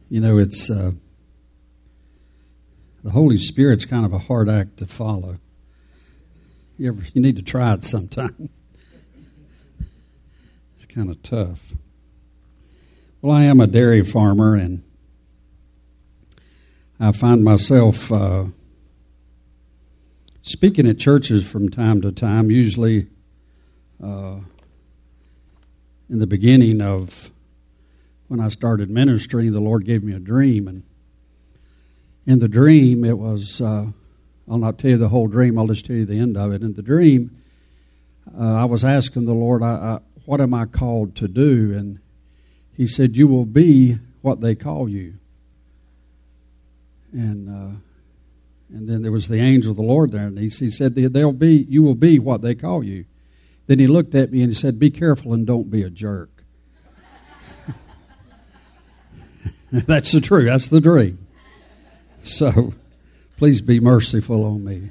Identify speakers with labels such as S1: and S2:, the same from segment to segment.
S1: You know, it's the Holy Spirit's kind of a hard act to follow. You need to try it sometime. It's kind of tough. Well, I am a dairy farmer, and I find myself speaking at churches from time to time, usually in the beginning of when I started ministry. The Lord gave me a dream, and in the dream it was, I'll not tell you the whole dream, I'll just tell you the end of it. In the dream, I was asking the Lord, what am I called to do? And He said, you will be what they call you. And then there was the angel of the Lord there, and he said, you will be what they call you. Then He looked at me and He said, be careful and don't be a jerk. That's the truth. That's the dream. So, please be merciful on me.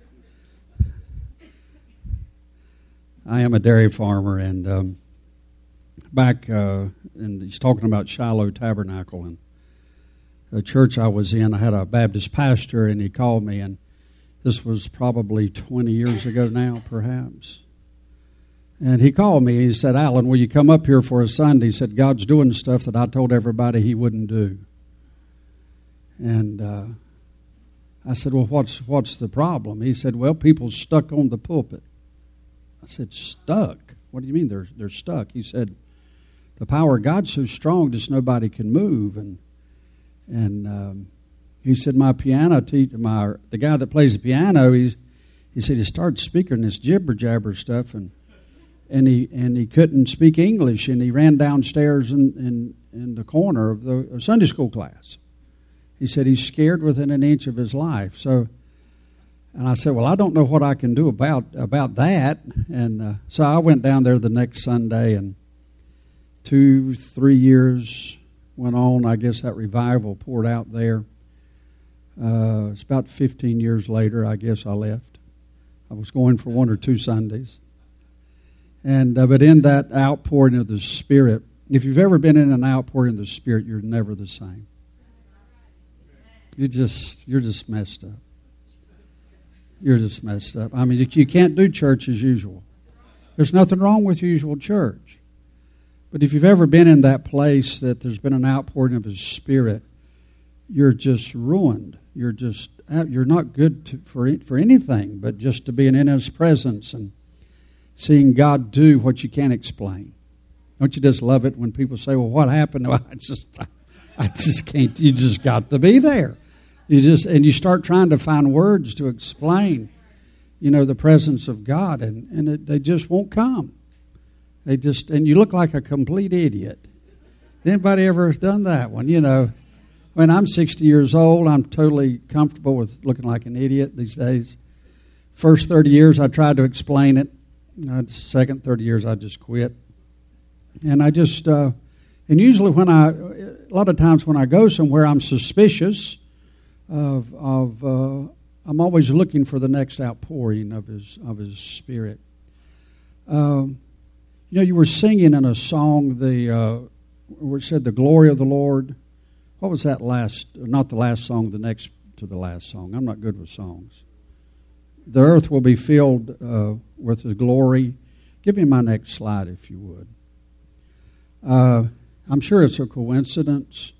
S1: I am a dairy farmer, and back, and he's talking about Shiloh Tabernacle, and the church I was in, I had a Baptist pastor, and he called me, and this was probably 20 years ago now, perhaps. And he called me, he said, Alan, will you come up here for a Sunday? He said, God's doing stuff that I told everybody He wouldn't do. And I said, well, what's the problem? He said, well, people's stuck on the pulpit. I said, stuck? What do you mean they're stuck? He said, the power of God's so strong just nobody can move. And he said, my piano teacher, the guy that plays the piano, he said he started speaking this jibber jabber stuff, and he couldn't speak English, and he ran downstairs in the corner of the Sunday school class. He said he's scared within an inch of his life. So, and I said, well, I don't know what I can do about that. And so I went down there the next Sunday, and 2-3 years went on. I guess that revival poured out there. It's about 15 years later, I guess I left. I was going for 1 or 2 Sundays. And but in that outpouring of the Spirit, if you've ever been in an outpouring of the Spirit, you're never the same. You're just messed up. You're just messed up. I mean, you can't do church as usual. There's nothing wrong with usual church. But if you've ever been in that place that there's been an outpouring of His Spirit, you're just ruined. You're not good for anything but just to be in His presence and seeing God do what you can't explain. Don't you just love it when people say, well, what happened? Well, I just can't. You just got to be there. And you start trying to find words to explain, the presence of God, and they just won't come. And you look like a complete idiot. Anybody ever done that one? When I'm 60 years old, I'm totally comfortable with looking like an idiot these days. First 30 years, I tried to explain it. Second 30 years, I just quit. And I just, and usually a lot of times when I go somewhere, I'm suspicious of I'm always looking for the next outpouring of His Spirit. You were singing in a song where it said the glory of the Lord. What was that not the last song, the next to the last song? I'm not good with songs. The earth will be filled with His glory. Give me my next slide, if you would. I'm sure it's a coincidence.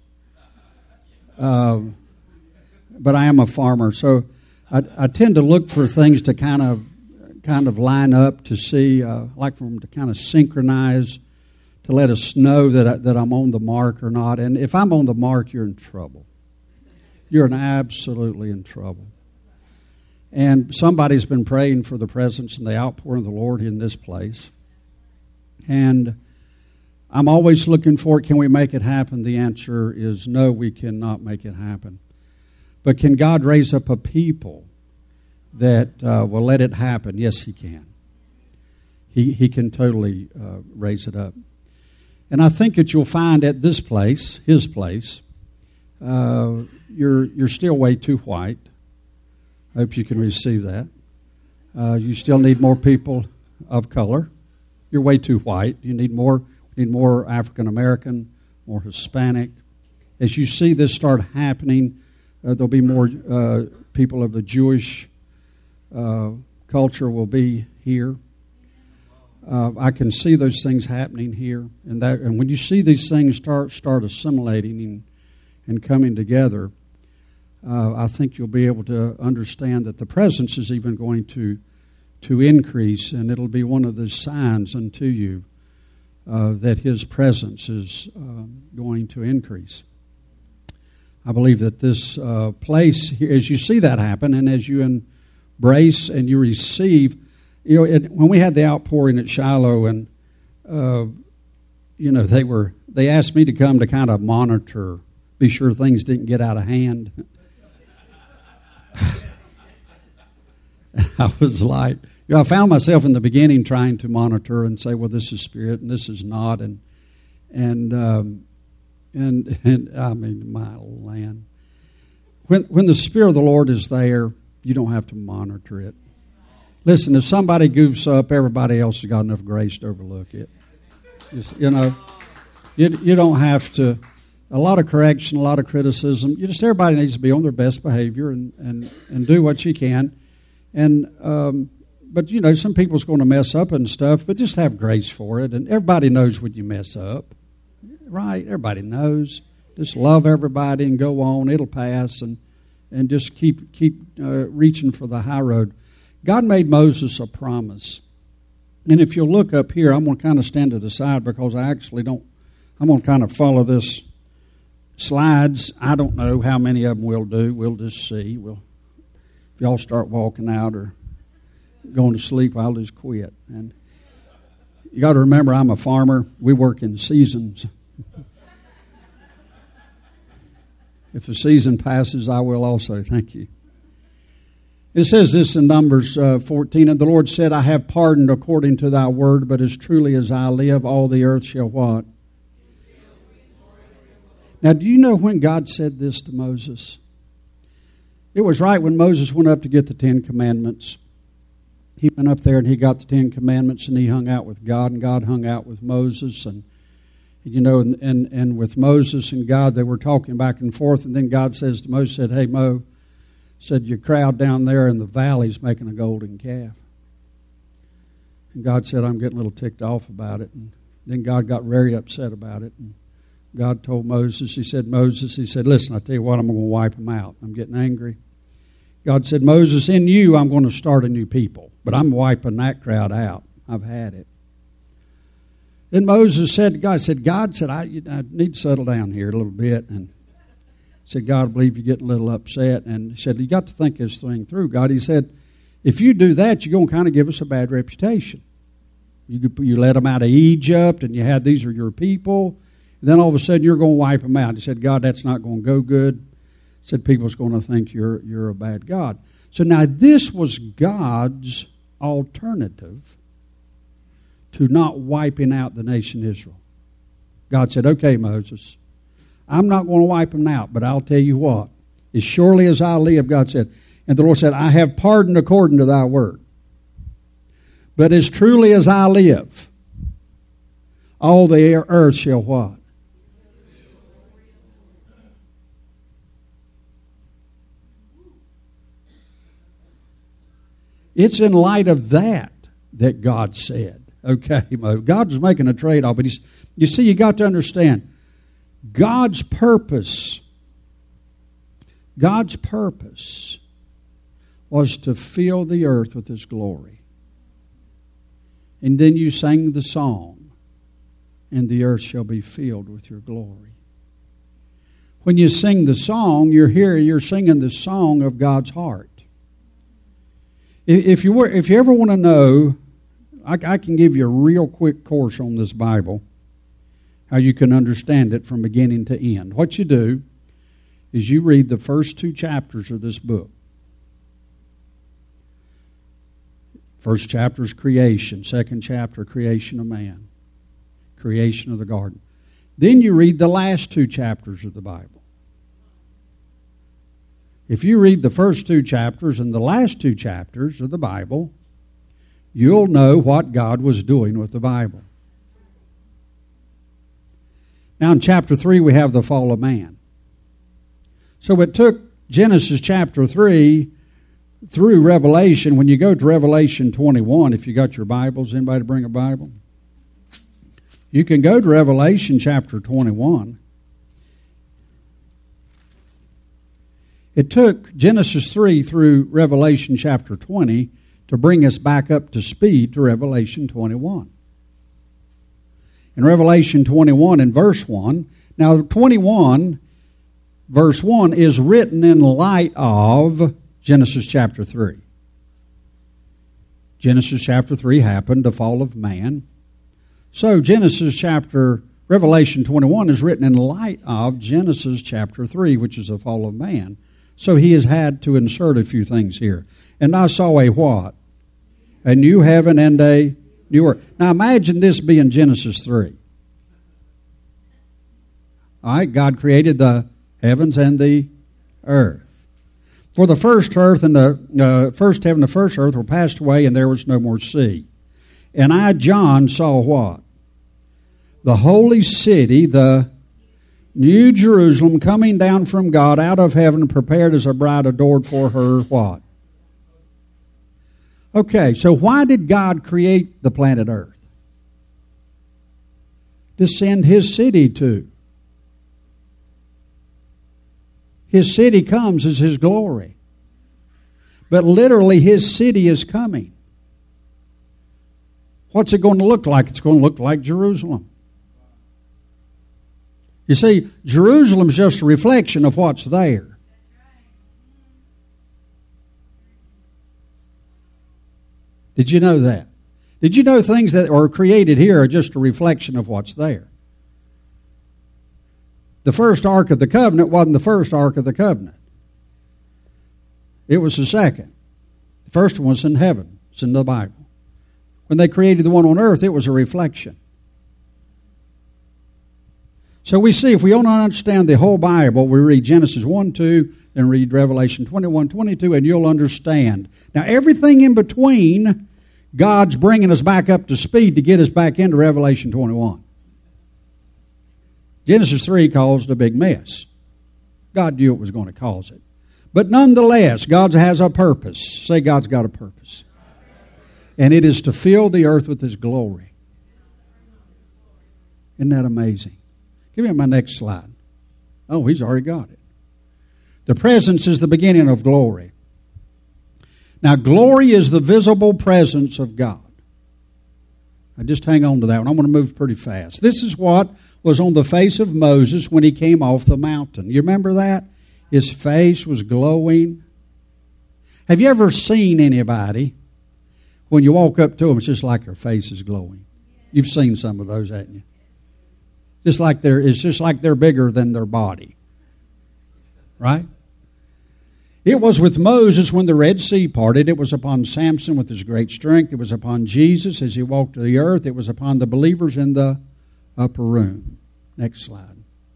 S1: But I am a farmer, so I tend to look for things to kind of line up to see, like for them to kind of synchronize, to let us know that I'm on the mark or not. And if I'm on the mark, you're in trouble. You're absolutely in trouble. And somebody's been praying for the presence and the outpouring of the Lord in this place. And I'm always looking for it. Can we make it happen? The answer is no, we cannot make it happen. But can God raise up a people that will let it happen? Yes, He can. He can totally raise it up. And I think that you'll find at this place, His place, you're still way too white. I hope you can receive that. You still need more people of color. You're way too white. You need more African American, more Hispanic. as you see this start happening, there'll be more people of the Jewish culture will be here. I can see those things happening here, and when you see these things start assimilating and coming together, I think you'll be able to understand that the presence is even going to increase, and it'll be one of the signs unto you that His presence is going to increase. I believe that this place here, as you see that happen, and as you embrace and you receive, when we had the outpouring at Shiloh, and they asked me to come to kind of monitor, be sure things didn't get out of hand. I was like, I found myself in the beginning trying to monitor and say, well, this is spirit and this is not, and I mean, my land. When the Spirit of the Lord is there, you don't have to monitor it. Listen, if somebody goofs up, everybody else has got enough grace to overlook it. You don't have to. A lot of correction, a lot of criticism. Everybody needs to be on their best behavior and do what you can. But some people's going to mess up and stuff. But just have grace for it, and everybody knows when you mess up, right? Everybody knows. Just love everybody and go on. It'll pass, and just keep reaching for the high road. God made Moses a promise, and if you'll look up here, I'm going to kind of stand to the side because I actually don't. I'm going to kind of follow this. Slides, I don't know how many of them we'll do. We'll just see. If y'all start walking out or going to sleep, I'll just quit. And you got to remember, I'm a farmer. We work in seasons. If the season passes, I will also. Thank you. It says this in Numbers 14, and the Lord said, I have pardoned according to thy word, but as truly as I live, all the earth shall what? Now, do you know when God said this to Moses? It was right when Moses went up to get the Ten Commandments. He went up there and he got the Ten Commandments and he hung out with God, and God hung out with Moses. And with Moses and God, they were talking back and forth. And then God says to Moses, said, hey, Mo, said, your crowd down there in the valley is making a golden calf. And God said, I'm getting a little ticked off about it. And then God got very upset about it. And God told Moses, he said, listen, I tell you what, I'm going to wipe them out. I'm getting angry. God said, Moses, in you I'm going to start a new people, but I'm wiping that crowd out. I've had it. Then Moses said to God, I need to settle down here a little bit. And said, God, I believe you're getting a little upset. And he said, you got to think this thing through, God. He said, if you do that, you're going to kind of give us a bad reputation. You let them out of Egypt, and you had these are your people. Then all of a sudden you're going to wipe them out. He said, God, that's not going to go good. He said, people's going to think you're a bad God. So now this was God's alternative to not wiping out the nation Israel. God said, okay, Moses, I'm not going to wipe them out, but I'll tell you what. As surely as I live, God said, and the Lord said, I have pardoned according to thy word. But as truly as I live, all the earth shall what? It's in light of that God said, okay, God was making a trade-off, but you see, you got to understand, God's purpose was to fill the earth with His glory. And then you sang the song, and the earth shall be filled with your glory. When you sing the song, you're singing the song of God's heart. If you ever want to know, I can give you a real quick course on this Bible, how you can understand it from beginning to end. What you do is you read the first 2 chapters of this book. First chapter is creation. Second chapter, creation of man. Creation of the garden. Then you read the last 2 chapters of the Bible. If you read the first 2 chapters and the last 2 chapters of the Bible, you'll know what God was doing with the Bible. Now in chapter 3 we have the fall of man. So it took Genesis chapter 3 through Revelation. When you go to Revelation 21, if you got your Bibles, anybody bring a Bible? You can go to Revelation chapter 21. It took Genesis 3 through Revelation chapter 20 to bring us back up to speed to Revelation 21. In Revelation 21 and verse 1, now 21 verse 1 is written in light of Genesis chapter 3. Genesis chapter 3 happened, the fall of man. So Revelation 21 is written in light of Genesis chapter 3, which is the fall of man. So he has had to insert a few things here. And I saw a what? A new heaven and a new earth. Now imagine this being Genesis 3. All right, God created the heavens and the earth. For the first earth and the first heaven and the first earth were passed away, and there was no more sea. And I, John, saw what? The holy city, the New Jerusalem, coming down from God out of heaven, prepared as a bride adored for her what? Okay, so why did God create the planet Earth? To send His city to. His city comes as His glory. But literally His city is coming. What's it going to look like? It's going to look like Jerusalem. You see, Jerusalem's just a reflection of what's there. Did you know that? Did you know things that are created here are just a reflection of what's there? The first Ark of the Covenant wasn't the first Ark of the Covenant. It was the second. The first one was in heaven. It's in the Bible. When they created the one on earth, it was a reflection. So we see, if we don't understand the whole Bible, we read Genesis 1, 2, and read Revelation 21, 22, and you'll understand. Now, everything in between, God's bringing us back up to speed to get us back into Revelation 21. Genesis 3 caused a big mess. God knew it was going to cause it. But nonetheless, God has a purpose. Say, God's got a purpose. And it is to fill the earth with His glory. Isn't that amazing? Give me my next slide. Oh, he's already got it. The presence is the beginning of glory. Now, glory is the visible presence of God. Now, just hang on to that one. I'm going to move pretty fast. This is what was on the face of Moses when he came off the mountain. You remember that? His face was glowing. Have you ever seen anybody, when you walk up to them, it's just like their face is glowing? You've seen some of those, haven't you? It's just like they're bigger than their body. Right? It was with Moses when the Red Sea parted. It was upon Samson with his great strength. It was upon Jesus as he walked the earth. It was upon the believers in the upper room. Next slide.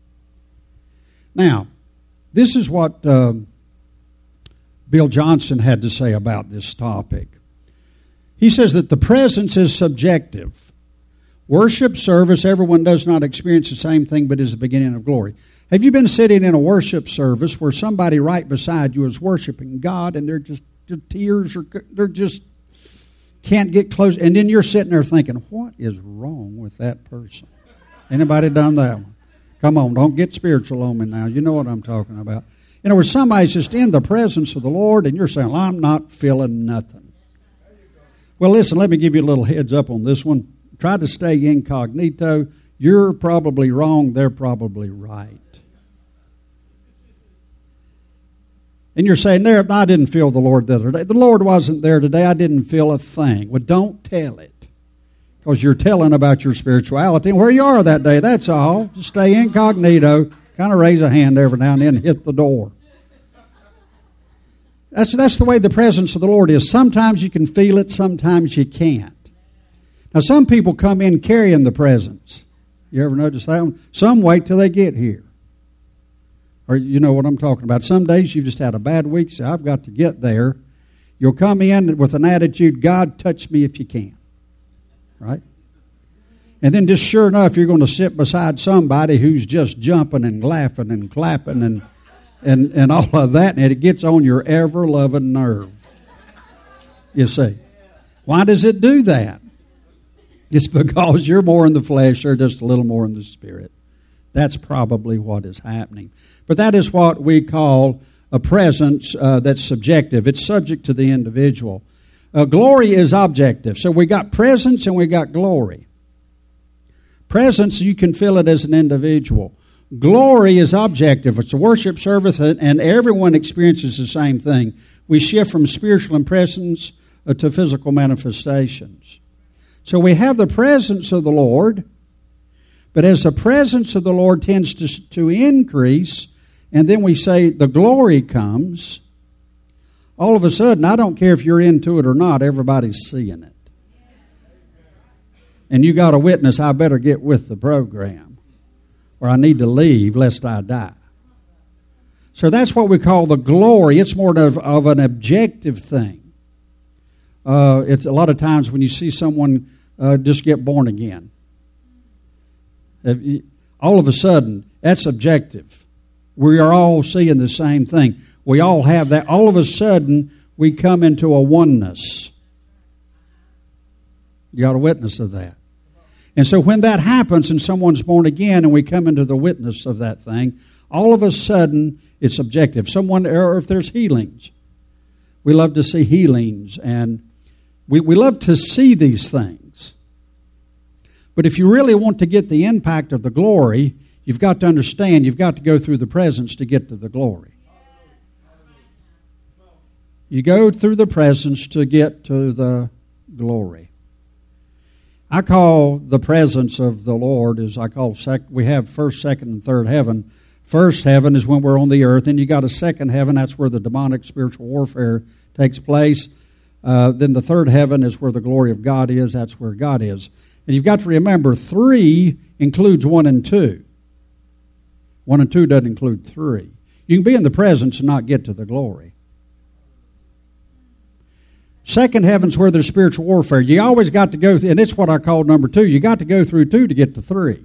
S1: Now, this is what Bill Johnson had to say about this topic. He says that the presence is subjective. Worship service, everyone does not experience the same thing, but is the beginning of glory. Have you been sitting in a worship service where somebody right beside you is worshiping God and their tears are, they're just can't get close, and then you're sitting there thinking, what is wrong with that person? Anybody done that one? Come on, don't get spiritual on me now. You know what I'm talking about. You know, where somebody's just in the presence of the Lord and you're saying, well, I'm not feeling nothing. Well, listen, let me give you a little heads up on this one. Try to stay incognito. You're probably wrong. They're probably right. And you're saying, there, I didn't feel the Lord the other day. The Lord wasn't there today. I didn't feel a thing. Well, don't tell it. Because you're telling about your spirituality and where you are that day. That's all. Just stay incognito. Kind of raise a hand every now and then and hit the door. That's the way the presence of the Lord is. Sometimes you can feel it. Sometimes you can't. Now, some people come in carrying the presence. You ever notice that? Some wait till they get here. Or you know what I'm talking about. Some days you've just had a bad week, so I've got to get there. You'll come in with an attitude, God, touch me if you can. Right? And then just sure enough, you're going to sit beside somebody who's just jumping and laughing and clapping and and all of that, and it gets on your ever-loving nerve. You see. Why does it do that? It's because you're more in the flesh, they're just a little more in the spirit. That's probably what is happening. But that is what we call a presence that's subjective. It's subject to the individual. Glory is objective. So we got presence and we got glory. Presence, you can feel it as an individual. Glory is objective. It's a worship service and everyone experiences the same thing. We shift from spiritual impressions to physical manifestations. So we have the presence of the Lord, but as the presence of the Lord tends to increase, and then we say the glory comes, all of a sudden, I don't care if you're into it or not, everybody's seeing it. And you got a witness, I better get with the program, or I need to leave lest I die. So that's what we call the glory. It's more of an objective thing. It's a lot of times when you see someone just get born again. All of a sudden, that's objective. We are all seeing the same thing. We all have that. All of a sudden, we come into a oneness. You got a witness of that. And so when that happens and someone's born again and we come into the witness of that thing, all of a sudden, it's objective. Or if there's healings. We love to see healings, and we love to see these things. But if you really want to get the impact of the glory, you've got to understand, you've got to go through the presence to get to the glory. You go through the presence to get to the glory. I call the presence of the Lord, we have first, second, and third heaven. First heaven is when we're on the earth, and you got a second heaven, that's where the demonic spiritual warfare takes place. Then the third heaven is where the glory of God is, that's where God is. And you've got to remember, 3 includes 1 and 2. 1 and 2 doesn't include 3. You can be in the presence and not get to the glory. Second heaven's where there's spiritual warfare. You always got to go through, and it's what I call number 2. You got to go through 2 to get to 3.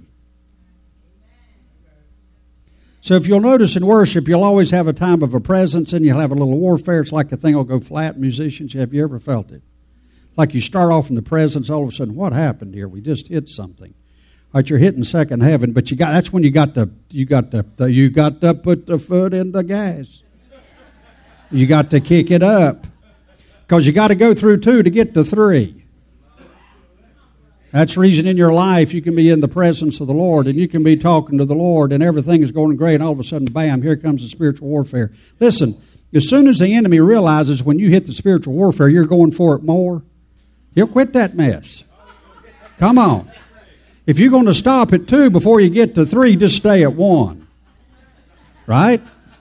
S1: So if you'll notice in worship, you'll always have a time of a presence and you'll have a little warfare. It's like the thing will go flat. Musicians, have you ever felt it? Like you start off in the presence, all of a sudden, what happened here? We just hit something. All right, you're hitting second heaven, but that's when you got to put the foot in the gas. You got to kick it up. Because you got to go through 2 to get to 3. That's the reason in your life you can be in the presence of the Lord and you can be talking to the Lord and everything is going great and all of a sudden, bam, here comes the spiritual warfare. Listen, as soon as the enemy realizes when you hit the spiritual warfare, you're going for it more, he'll quit that mess. Come on. If you're going to stop at 2 before you get to 3, just stay at 1. Right?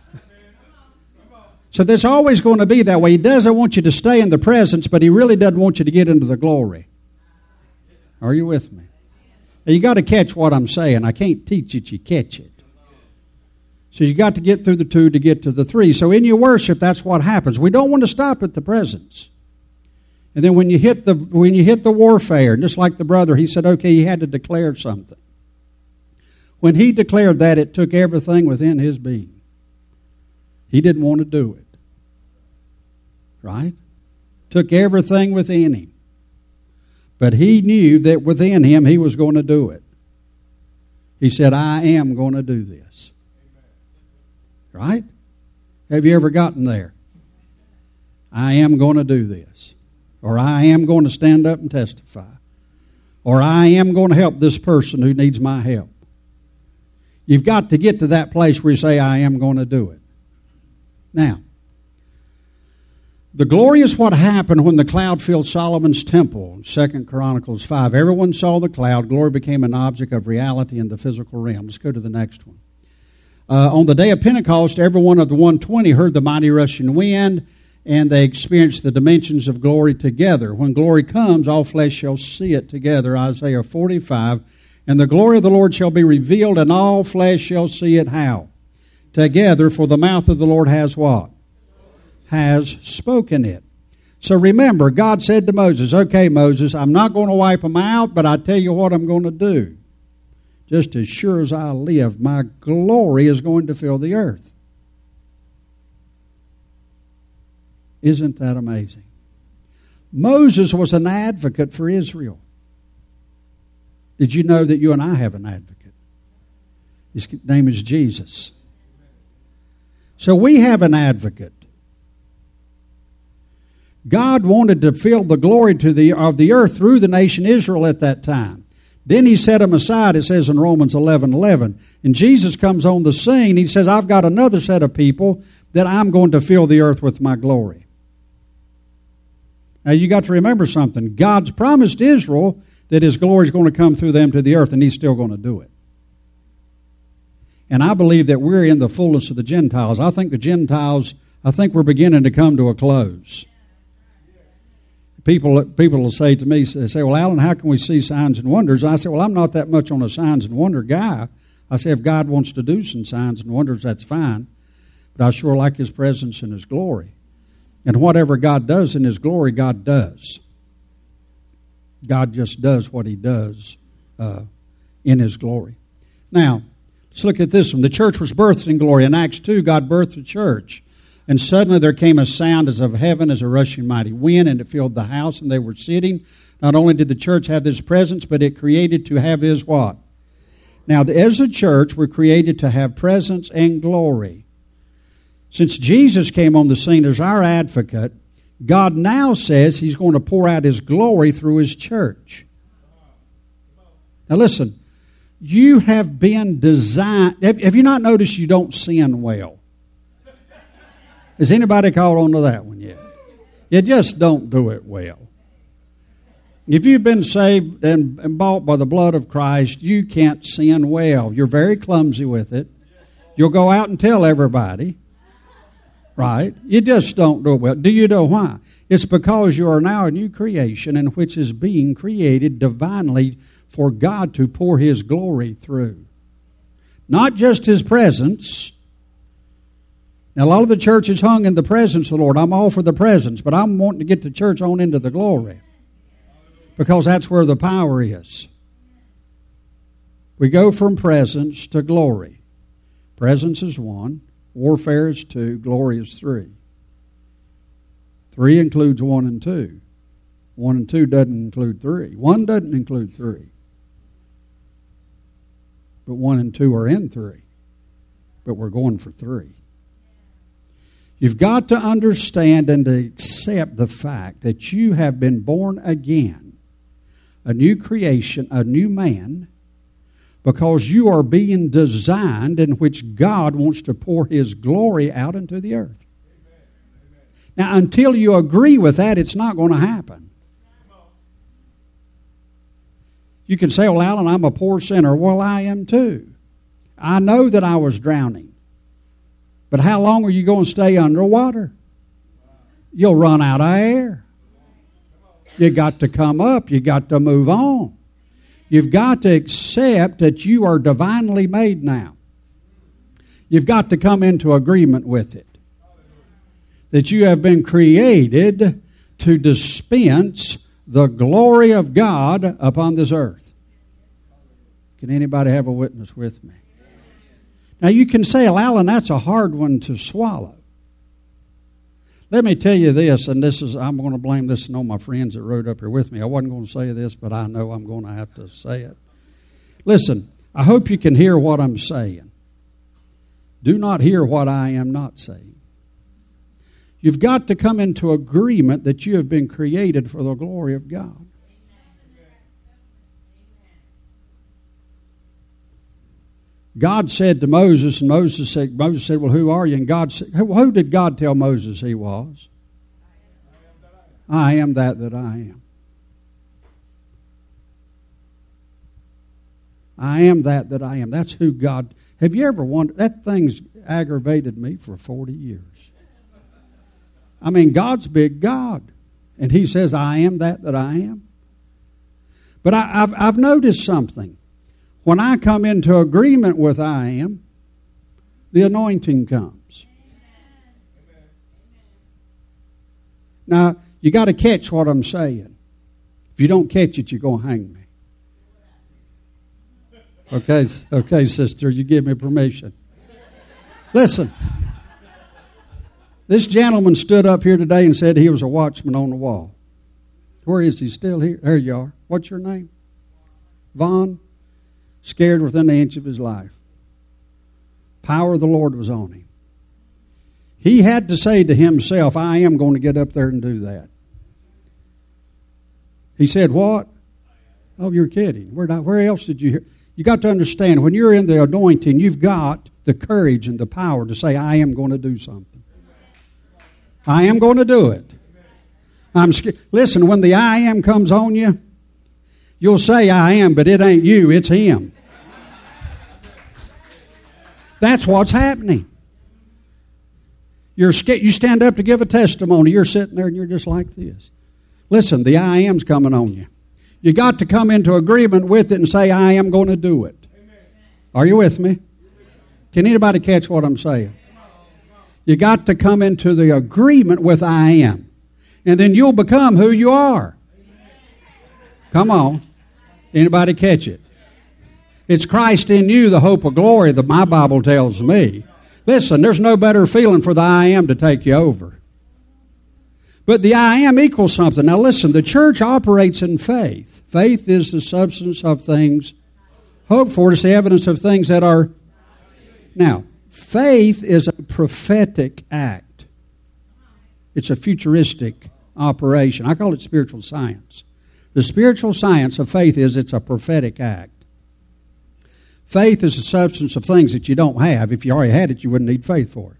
S1: So there's always going to be that way. He doesn't want you to stay in the presence, but he really doesn't want you to get into the glory. Are you with me? Now you got to catch what I'm saying. I can't teach it, you catch it. So you got to get through the 2 to get to the 3. So in your worship, that's what happens. We don't want to stop at the presence. And then when you hit the warfare, just like the brother, he said, okay, he had to declare something. When he declared that, it took everything within his being. He didn't want to do it. Right? Took everything within him. But he knew that within him he was going to do it. He said, I am going to do this. Right? Have you ever gotten there? I am going to do this. Or I am going to stand up and testify. Or I am going to help this person who needs my help. You've got to get to that place where you say, I am going to do it. Now, the glory is what happened when the cloud filled Solomon's temple. 2 Chronicles 5. Everyone saw the cloud. Glory became an object of reality in the physical realm. Let's go to the next one. On the day of Pentecost, every one of the 120 heard the mighty rushing wind, and they experienced the dimensions of glory together. When glory comes, all flesh shall see it together. Isaiah 45. And the glory of the Lord shall be revealed, and all flesh shall see it how? Together, for the mouth of the Lord has what? Has spoken it. So remember, God said to Moses, okay, Moses, I'm not going to wipe them out, but I tell you what I'm going to do. Just as sure as I live, my glory is going to fill the earth. Isn't that amazing? Moses was an advocate for Israel. Did you know that you and I have an advocate? His name is Jesus. So we have an advocate. God wanted to fill the glory of the earth through the nation Israel at that time. Then he set them aside, it says in Romans 11:11. And Jesus comes on the scene. He says, I've got another set of people that I'm going to fill the earth with my glory. Now you got to remember something. God's promised Israel that His glory is going to come through them to the earth, and He's still going to do it. And I believe that we're in the fullness of the Gentiles. I think we're beginning to come to a close. People will say to me, they say, well, Alan, how can we see signs and wonders? And I say, well, I'm not that much on a signs and wonder guy. I say, if God wants to do some signs and wonders, that's fine. But I sure like His presence and His glory. And whatever God does in His glory, God does. God just does what He does in His glory. Now, let's look at this one. The church was birthed in glory. In Acts 2, God birthed the church. And suddenly there came a sound as of heaven, as a rushing mighty wind, and it filled the house, and they were sitting. Not only did the church have this presence, but it created to have His what? Now, as a church, we're created to have presence and glory. Since Jesus came on the scene as our advocate, God now says He's going to pour out His glory through His church. Now listen, you have been designed. Have you not noticed you don't sin well? Has anybody caught on to that one yet? You just don't do it well. If you've been saved and bought by the blood of Christ, you can't sin well. You're very clumsy with it. You'll go out and tell everybody. Right? You just don't do it well. Do you know why? It's because you are now a new creation in which is being created divinely for God to pour His glory through. Not just His presence. Now, a lot of the church is hung in the presence of the Lord. I'm all for the presence, but I'm wanting to get the church on into the glory. Because that's where the power is. We go from presence to glory. Presence is 1. Warfare is 2. Glory is 3. 3 includes 1 and 2. 1 and 2 doesn't include 3. 1 doesn't include 3. But 1 and 2 are in 3. But we're going for 3. You've got to understand and to accept the fact that you have been born again, a new creation, a new man, because you are being designed in which God wants to pour His glory out into the earth. Amen. Now, until you agree with that, it's not going to happen. You can say, well, Alan, I'm a poor sinner. Well, I am too. I know that I was drowning. But how long are you going to stay underwater? You'll run out of air. You got to come up. You got to move on. You've got to accept that you are divinely made now. You've got to come into agreement with it. That you have been created to dispense the glory of God upon this earth. Can anybody have a witness with me? Now you can say, well, Alan, that's a hard one to swallow. Let me tell you this, and I'm going to blame this on my friends that rode up here with me. I wasn't going to say this, but I know I'm going to have to say it. Listen, I hope you can hear what I'm saying. Do not hear what I am not saying. You've got to come into agreement that you have been created for the glory of God. God said to Moses, and Moses said, well, who are you? And God said, who did God tell Moses He was? I am that I am. I am that I am. That's who God. Have you ever wondered? That thing's aggravated me for 40 years. I mean, God's big God. And He says, I am that I am. But I've noticed something. When I come into agreement with I am, the anointing comes. Now, you got to catch what I'm saying. If you don't catch it, you're going to hang me. Okay, sister, you give me permission. Listen, This gentleman stood up here today and said he was a watchman on the wall. Where is he? Still here? There you are. What's your name? Vaughn. Scared within an inch of his life. Power of the Lord was on him. He had to say to himself, I am going to get up there and do that. He said, what? Oh, you're kidding. Where else did you hear? You got to understand, when you're in the anointing, you've got the courage and the power to say, I am going to do something. I am going to do it. I'm scared. Listen, when the I am comes on you, you'll say I am, but it ain't you, it's him. That's what's happening. You're scared. You stand up to give a testimony. You're sitting there and you're just like this. Listen, the I am's coming on you. You got to come into agreement with it and say, I am going to do it. Are you with me? Can anybody catch what I'm saying? You got to come into the agreement with I am. And then you'll become who you are. Come on. Anybody catch it? It's Christ in you, the hope of glory, that my Bible tells me. Listen, there's no better feeling for the I am to take you over. But the I am equals something. Now listen, the church operates in faith. Faith is the substance of things hoped for. It's the evidence of things that are. Now, faith is a prophetic act. It's a futuristic operation. I call it spiritual science. The spiritual science of faith is it's a prophetic act. Faith is the substance of things that you don't have. If you already had it, you wouldn't need faith for it.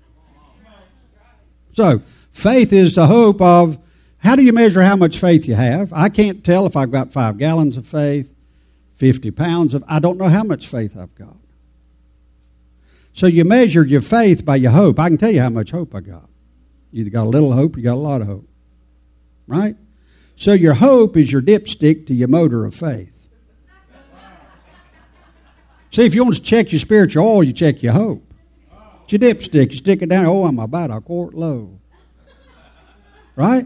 S1: So, faith is the hope of, how do you measure how much faith you have? I can't tell if I've got 5 gallons of faith, 50 pounds of, I don't know how much faith I've got. So you measure your faith by your hope. I can tell you how much hope I got. You either got a little hope or you got a lot of hope. Right? So your hope is your dipstick to your motor of faith. See, if you want to check your spiritual oil, you check your hope. It's your dipstick. You stick it down. Oh, I'm about a quart low. Right?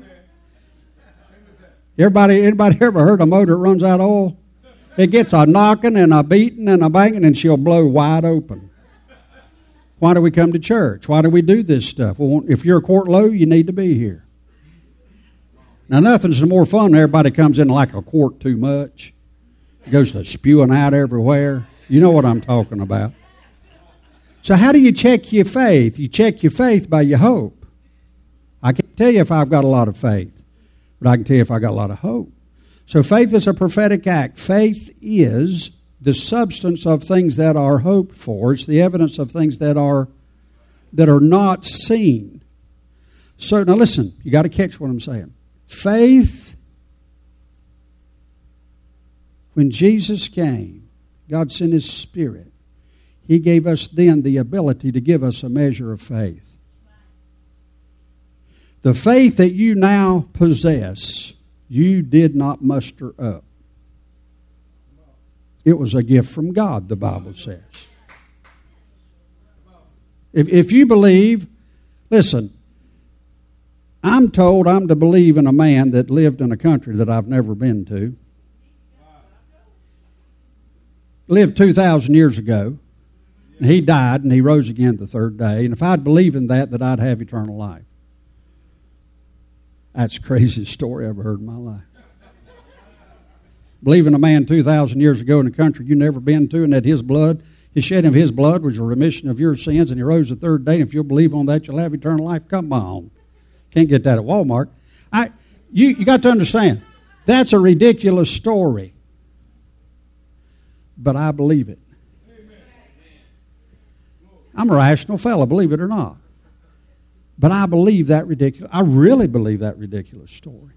S1: Anybody ever heard a motor that runs out of oil? It gets a knocking and a beating and a banging and she'll blow wide open. Why do we come to church? Why do we do this stuff? Well, if you're a quart low, you need to be here. Now, nothing's more fun when everybody comes in like a quart too much. It goes to spewing out everywhere. You know what I'm talking about. So how do you check your faith? You check your faith by your hope. I can't tell you if I've got a lot of faith, but I can tell you if I got a lot of hope. So faith is a prophetic act. Faith is the substance of things that are hoped for. It's the evidence of things that are not seen. So now listen, you got to catch what I'm saying. Faith, when Jesus came, God sent His Spirit. He gave us then the ability to give us a measure of faith. The faith that you now possess, you did not muster up. It was a gift from God, the Bible says. If you believe, listen, I'm told I'm to believe in a man that lived in a country that I've never been to. Lived 2,000 years ago. And he died and he rose again the third day. And if I'd believe in that I'd have eternal life. That's the craziest story I've ever heard in my life. Believing a man 2,000 years ago in a country you've never been to, and that his blood, his shedding of his blood was a remission of your sins, and he rose the third day, and if you'll believe on that, you'll have eternal life. Come on. Can't get that at Walmart. You got to understand, that's a ridiculous story. But I believe it. I'm a rational fellow, believe it or not. But I believe that ridiculous. I really believe that ridiculous story.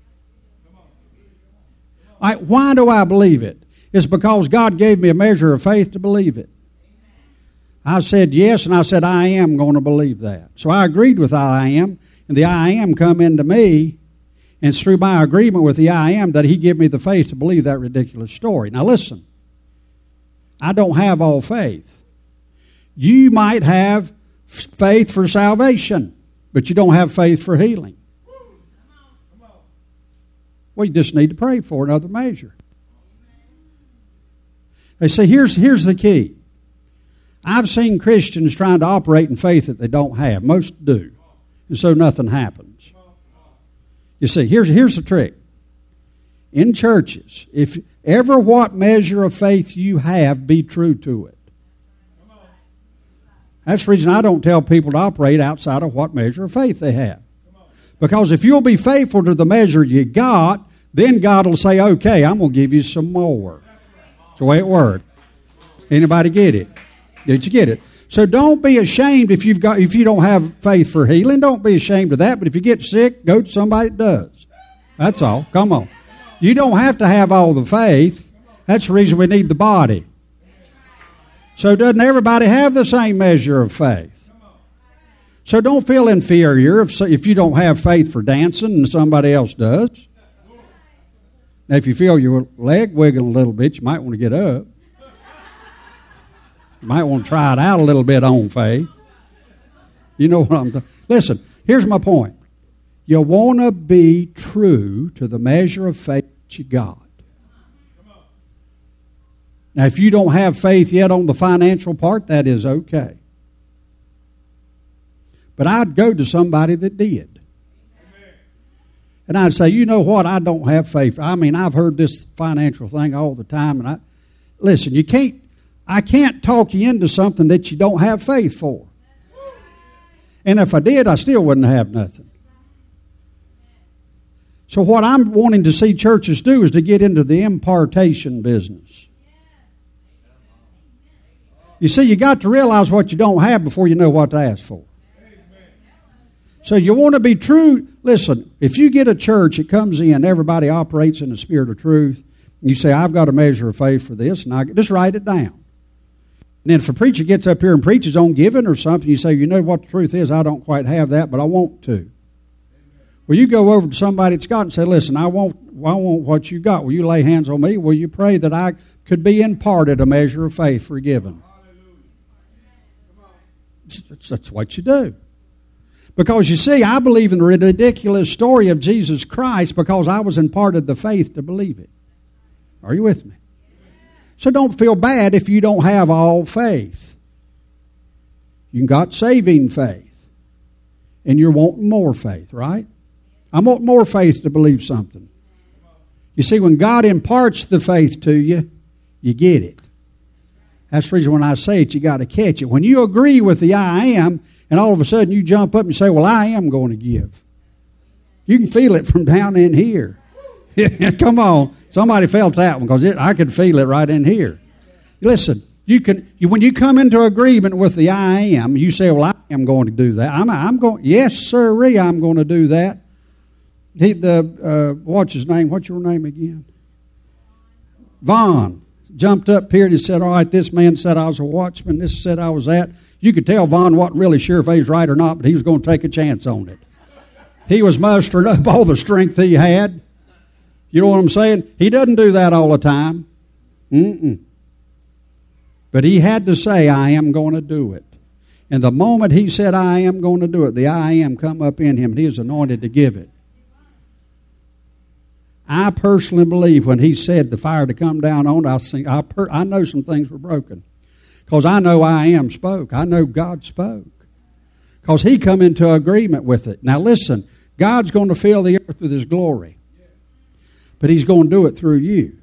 S1: Why do I believe it? It's because God gave me a measure of faith to believe it. I said yes, and I said I am going to believe that. So I agreed with I am, and the I am come into me, and it's through my agreement with the I am that He gave me the faith to believe that ridiculous story. Now listen, I don't have all faith. You might have faith for salvation, but you don't have faith for healing. Well, you just need to pray for another measure. They say, here's the key. I've seen Christians trying to operate in faith that they don't have. Most do. And so nothing happens. You see, here's the trick. In churches, if ever what measure of faith you have, be true to it. That's the reason I don't tell people to operate outside of what measure of faith they have. Because if you'll be faithful to the measure you got, then God will say, okay, I'm going to give you some more. That's the way it works. Anybody get it? Did you get it? So don't be ashamed if you don't have faith for healing. Don't be ashamed of that. But if you get sick, go to somebody that does. That's all. Come on. You don't have to have all the faith. That's the reason we need the body. So doesn't everybody have the same measure of faith? So don't feel inferior if you don't have faith for dancing and somebody else does. Now, if you feel your leg wiggling a little bit, you might want to get up. You might want to try it out a little bit on faith. You know what I'm talking. Listen, here's my point. You want to be true to the measure of faith that you got. Now, if you don't have faith yet on the financial part, that is okay. But I'd go to somebody that did. And I'd say, you know what, I don't have faith. I mean, I've heard this financial thing all the time. And listen, I can't talk you into something that you don't have faith for. And if I did, I still wouldn't have nothing. So what I'm wanting to see churches do is to get into the impartation business. You see, you got to realize what you don't have before you know what to ask for. So you want to be true. Listen, if you get a church that comes in, everybody operates in the spirit of truth, and you say, I've got a measure of faith for this, and I just write it down. And then if a preacher gets up here and preaches on giving or something, you say, you know what the truth is, I don't quite have that, but I want to. Well, you go over to somebody that's got it and say, listen, I want what you got. Will you lay hands on me? Will you pray that I could be imparted a measure of faith for giving? That's what you do. Because you see, I believe in the ridiculous story of Jesus Christ because I was imparted the faith to believe it. Are you with me? So don't feel bad if you don't have all faith. You got saving faith. And you're wanting more faith, right? I want more faith to believe something. You see, when God imparts the faith to you, you get it. That's the reason when I say it, you got to catch it. When you agree with the I am, and all of a sudden you jump up and say, well, I am going to give. You can feel it from down in here. Come on. Somebody felt that one because I could feel it right in here. Listen, when you come into agreement with the I am, you say, well, I am going to do that. I'm going. Yes, sirree, I'm going to do that. What's his name? What's your name again? Vaughn. Jumped up here and he said, all right, this man said I was a watchman. This said I was that. You could tell Vaughn wasn't really sure if he was right or not, but he was going to take a chance on it. He was mustering up all the strength he had. You know what I'm saying? He doesn't do that all the time. But he had to say, I am going to do it. And the moment he said, I am going to do it, the I am come up in him and he was anointed to give it. I personally believe when he said the fire to come down on it, I know some things were broken. Because I know I am spoke. I know God spoke. Because he come into agreement with it. Now listen, God's going to fill the earth with his glory. But he's going to do it through you.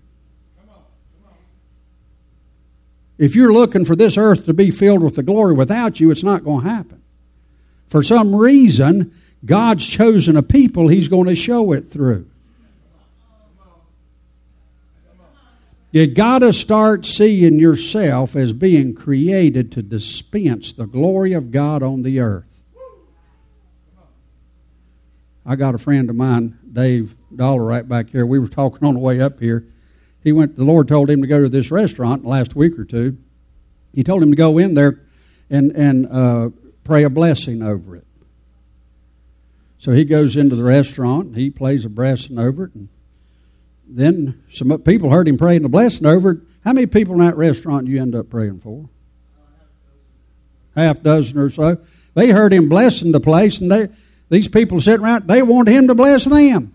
S1: If you're looking for this earth to be filled with the glory without you, it's not going to happen. For some reason, God's chosen a people he's going to show it through. You got to start seeing yourself as being created to dispense the glory of God on the earth. I got a friend of mine, Dave Dollar, right back here. We were talking on the way up here. The Lord told him to go to this restaurant last week or two. He told him to go in there and pray a blessing over it. So he goes into the restaurant, and he plays a blessing over it, and then some people heard him praying a blessing over it. How many people in that restaurant you end up praying for? Half dozen or so. They heard him blessing the place, and these people sitting around, they wanted him to bless them.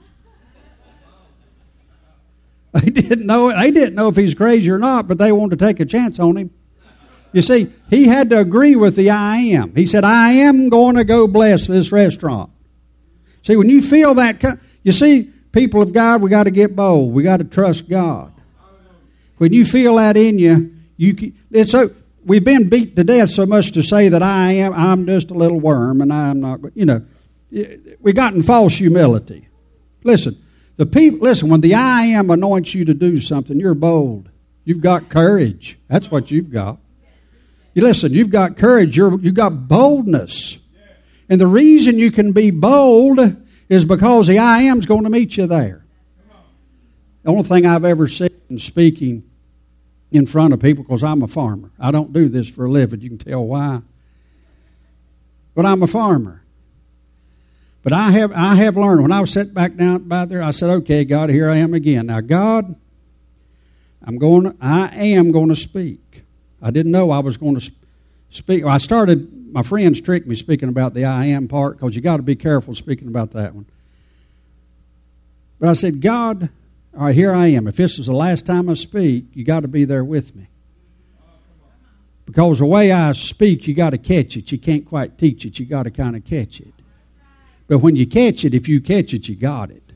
S1: They didn't know if he's crazy or not, but they wanted to take a chance on him. You see, he had to agree with the I am. He said, I am going to go bless this restaurant. See, when you feel that, you see, people of God, we got to get bold. We got to trust God. When you feel that in you, it's so. We've been beat to death so much to say that I'm just a little worm and I'm not, we got in false humility. Listen, when the I am anoints you to do something, you're bold. You've got courage. That's what you've got. You've got courage. You've got boldness. And the reason you can be bold is because the I am's going to meet you there. The only thing I've ever said in speaking in front of people, because I'm a farmer. I don't do this for a living. You can tell why. But I'm a farmer. But I have learned, when I was sitting back down by there, I said, okay, God, here I am again. Now, God, I am going to speak. I didn't know I was going to speak. My friends tricked me speaking about the I am part, because you got to be careful speaking about that one. But I said, God, all right, here I am. If this is the last time I speak, you got to be there with me. Because the way I speak, you got to catch it. You can't quite teach it. You got to kind of catch it. But when you catch it, if you catch it, you got it.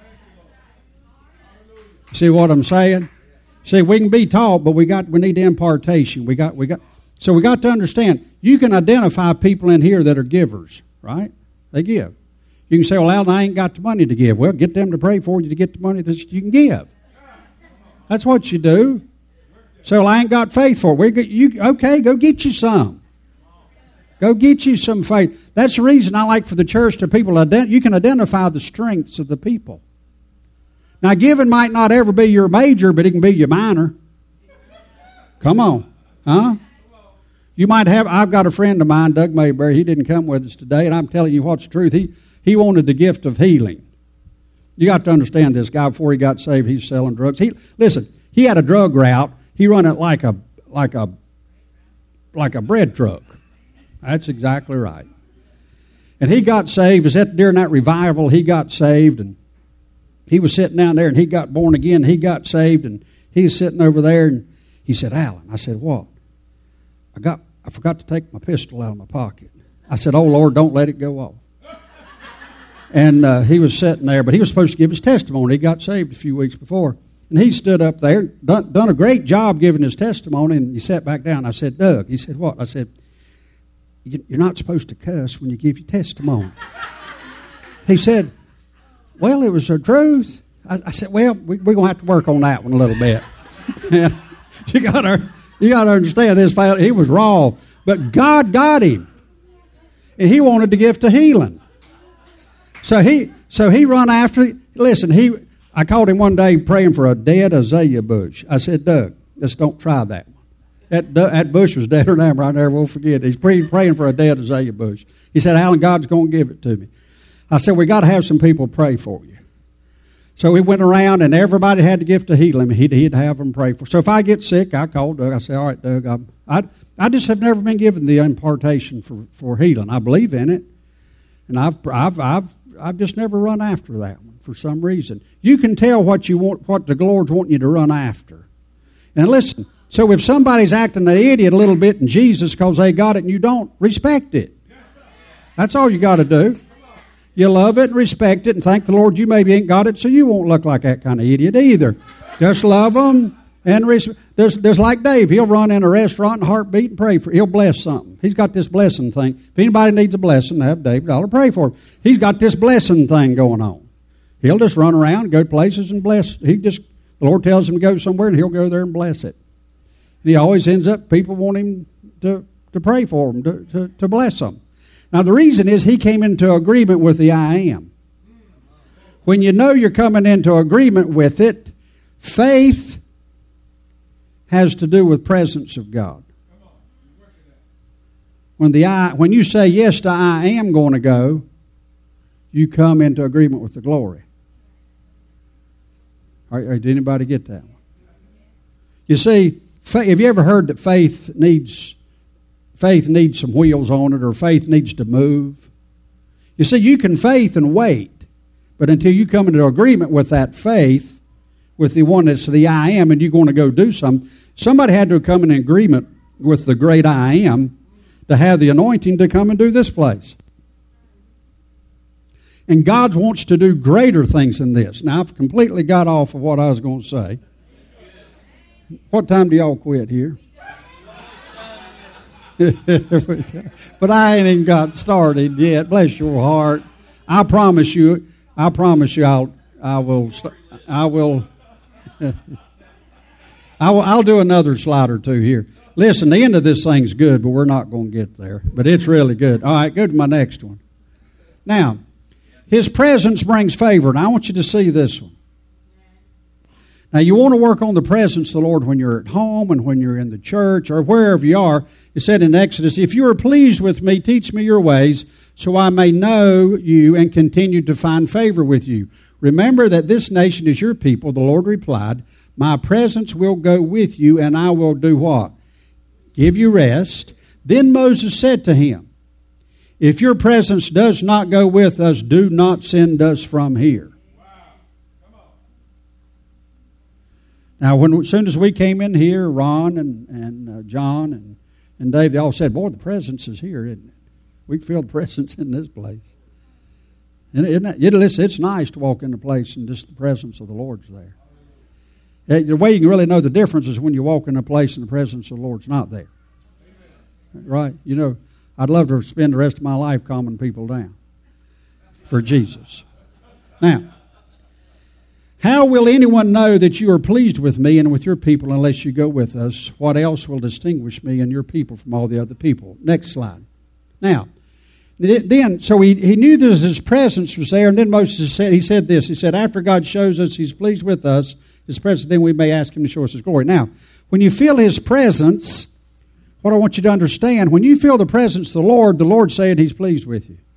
S1: See what I'm saying? See, we can be taught, but we need the impartation. So we got to understand. You can identify people in here that are givers, right? They give. You can say, well, Alan, I ain't got the money to give. Well, get them to pray for you to get the money that you can give. That's what you do. So, well, I ain't got faith for it. Okay, go get you some. Go get you some faith. That's the reason I like for the church to people, you can identify the strengths of the people. Now, giving might not ever be your major, but it can be your minor. Come on. Huh? You might have, I've got a friend of mine, Doug Mayberry. He didn't come with us today, and I'm telling you what's the truth. He wanted the gift of healing. You got to understand this guy. Before he got saved, he's selling drugs. He had a drug route. He run it like a bread truck. That's exactly right. And he got saved. During that revival, he got saved, and he was sitting down there, and he got born again. He got saved, and he was sitting over there, and he said, Alan. I said, what? I forgot to take my pistol out of my pocket. I said, oh, Lord, don't let it go off. And he was sitting there, but he was supposed to give his testimony. He got saved a few weeks before. And he stood up there, done a great job giving his testimony, and he sat back down. I said, Doug. He said, what? I said, you're not supposed to cuss when you give your testimony. He said, well, it was the truth. I said, well, we're going to have to work on that one a little bit. And you got to understand this. He was raw, but God got him. And he wanted the gift of healing. So he run after. Listen, I called him one day praying for a dead azalea bush. I said, Doug, let's don't try that one. That bush was deader than ever. I never will forget it. He's praying for a dead azalea bush. He said, Alan, God's going to give it to me. I said, we got to have some people pray for you. So we went around, and everybody had the gift to heal him. He'd have them pray for. So if I get sick, I call Doug. I say, all right, Doug, I just have never been given the impartation for healing. I believe in it, and I've just never run after that one for some reason. You can tell what you want, what the Lord's wanting you to run after. And listen, so if somebody's acting an idiot a little bit in Jesus because they got it and you don't, respect it. That's all you got to do. You love it and respect it and thank the Lord you maybe ain't got it, so you won't look like that kind of idiot either. Just love them and respect. There's like Dave. He'll run in a restaurant and heartbeat and pray for. He'll bless something. He's got this blessing thing. If anybody needs a blessing, have Dave Dollar pray for him. He's got this blessing thing going on. He'll just run around, go to places and bless. The Lord tells him to go somewhere, and he'll go there and bless it. And he always ends up, people want him to pray for them, to bless them. Now, the reason is he came into agreement with the I am. When you know you're coming into agreement with it, faith has to do with presence of God. When you say yes to I am going to go, you come into agreement with the glory. Did anybody get that one? You see, have you ever heard that faith needs some wheels on it, or faith needs to move? You see, you can faith and wait, but until you come into agreement with that faith, with the one that's the I am, and you're going to go do something, somebody had to come in agreement with the great I Am to have the anointing to come and do this place. And God wants to do greater things than this. Now, I've completely got off of what I was going to say. What time do y'all quit here? But I ain't even got started yet. Bless your heart. I promise you, I will I'll do another slide or two here. Listen, the end of this thing's good, but we're not going to get there. But it's really good. All right, go to my next one. Now, His presence brings favor, and I want you to see this one. Now, you want to work on the presence of the Lord when you're at home and when you're in the church or wherever you are. It said in Exodus, if you are pleased with me, teach me your ways, so I may know you and continue to find favor with you. Remember that this nation is your people. The Lord replied, my presence will go with you, and I will do what? Give you rest. Then Moses said to him, if your presence does not go with us, do not send us from here. Now, as soon as we came in here, Ron and John and Dave, they all said, boy, the presence is here, isn't it? We feel the presence in this place. And it's nice to walk in a place and just the presence of the Lord's there. The way you can really know the difference is when you walk in a place and the presence of the Lord's not there. Right? You know, I'd love to spend the rest of my life calming people down for Jesus. Now, how will anyone know that you are pleased with me and with your people unless you go with us? What else will distinguish me and your people from all the other people? Next slide. Now, then, so he knew that his presence was there, and then Moses said, he said this, he said, after God shows us he's pleased with us, his presence, then we may ask him to show us his glory. Now, when you feel his presence, what I want you to understand, when you feel the presence of the Lord's saying he's pleased with you.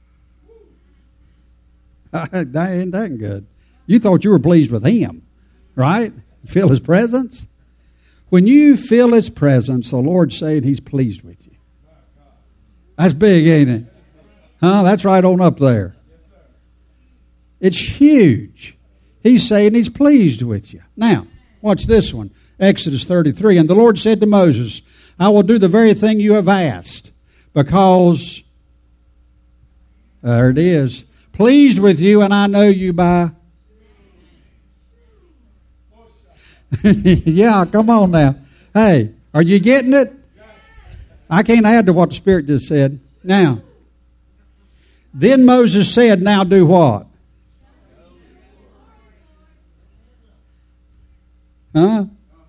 S1: That ain't that good. You thought you were pleased with him, right? You feel his presence? When you feel his presence, the Lord's saying he's pleased with you. That's big, ain't it? Huh? That's right on up there. It's huge. He's saying he's pleased with you. Now, watch this one. Exodus 33. And the Lord said to Moses, I will do the very thing you have asked, because, there it is, pleased with you, and I know you by... Yeah, come on now. Hey, are you getting it? I can't add to what the Spirit just said. Now, then Moses said, now do what? Huh?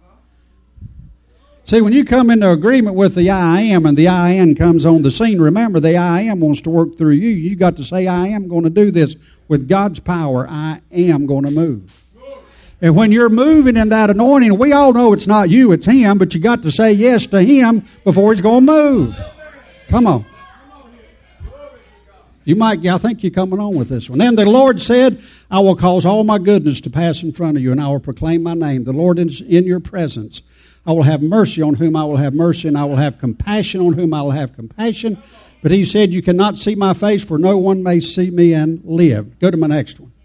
S1: See, when you come into agreement with the I Am and the I Am comes on the scene, remember the I Am wants to work through you. You got to say, I am going to do this. With God's power, I am going to move. And when you're moving in that anointing, we all know it's not you, it's Him, but you got to say yes to Him before He's going to move. Come on. I think you're coming on with this one. Then the Lord said, I will cause all my goodness to pass in front of you, and I will proclaim my name. The Lord is in your presence. I will have mercy on whom I will have mercy, and I will have compassion on whom I will have compassion. But He said, you cannot see my face, for no one may see me and live. Go to my next one.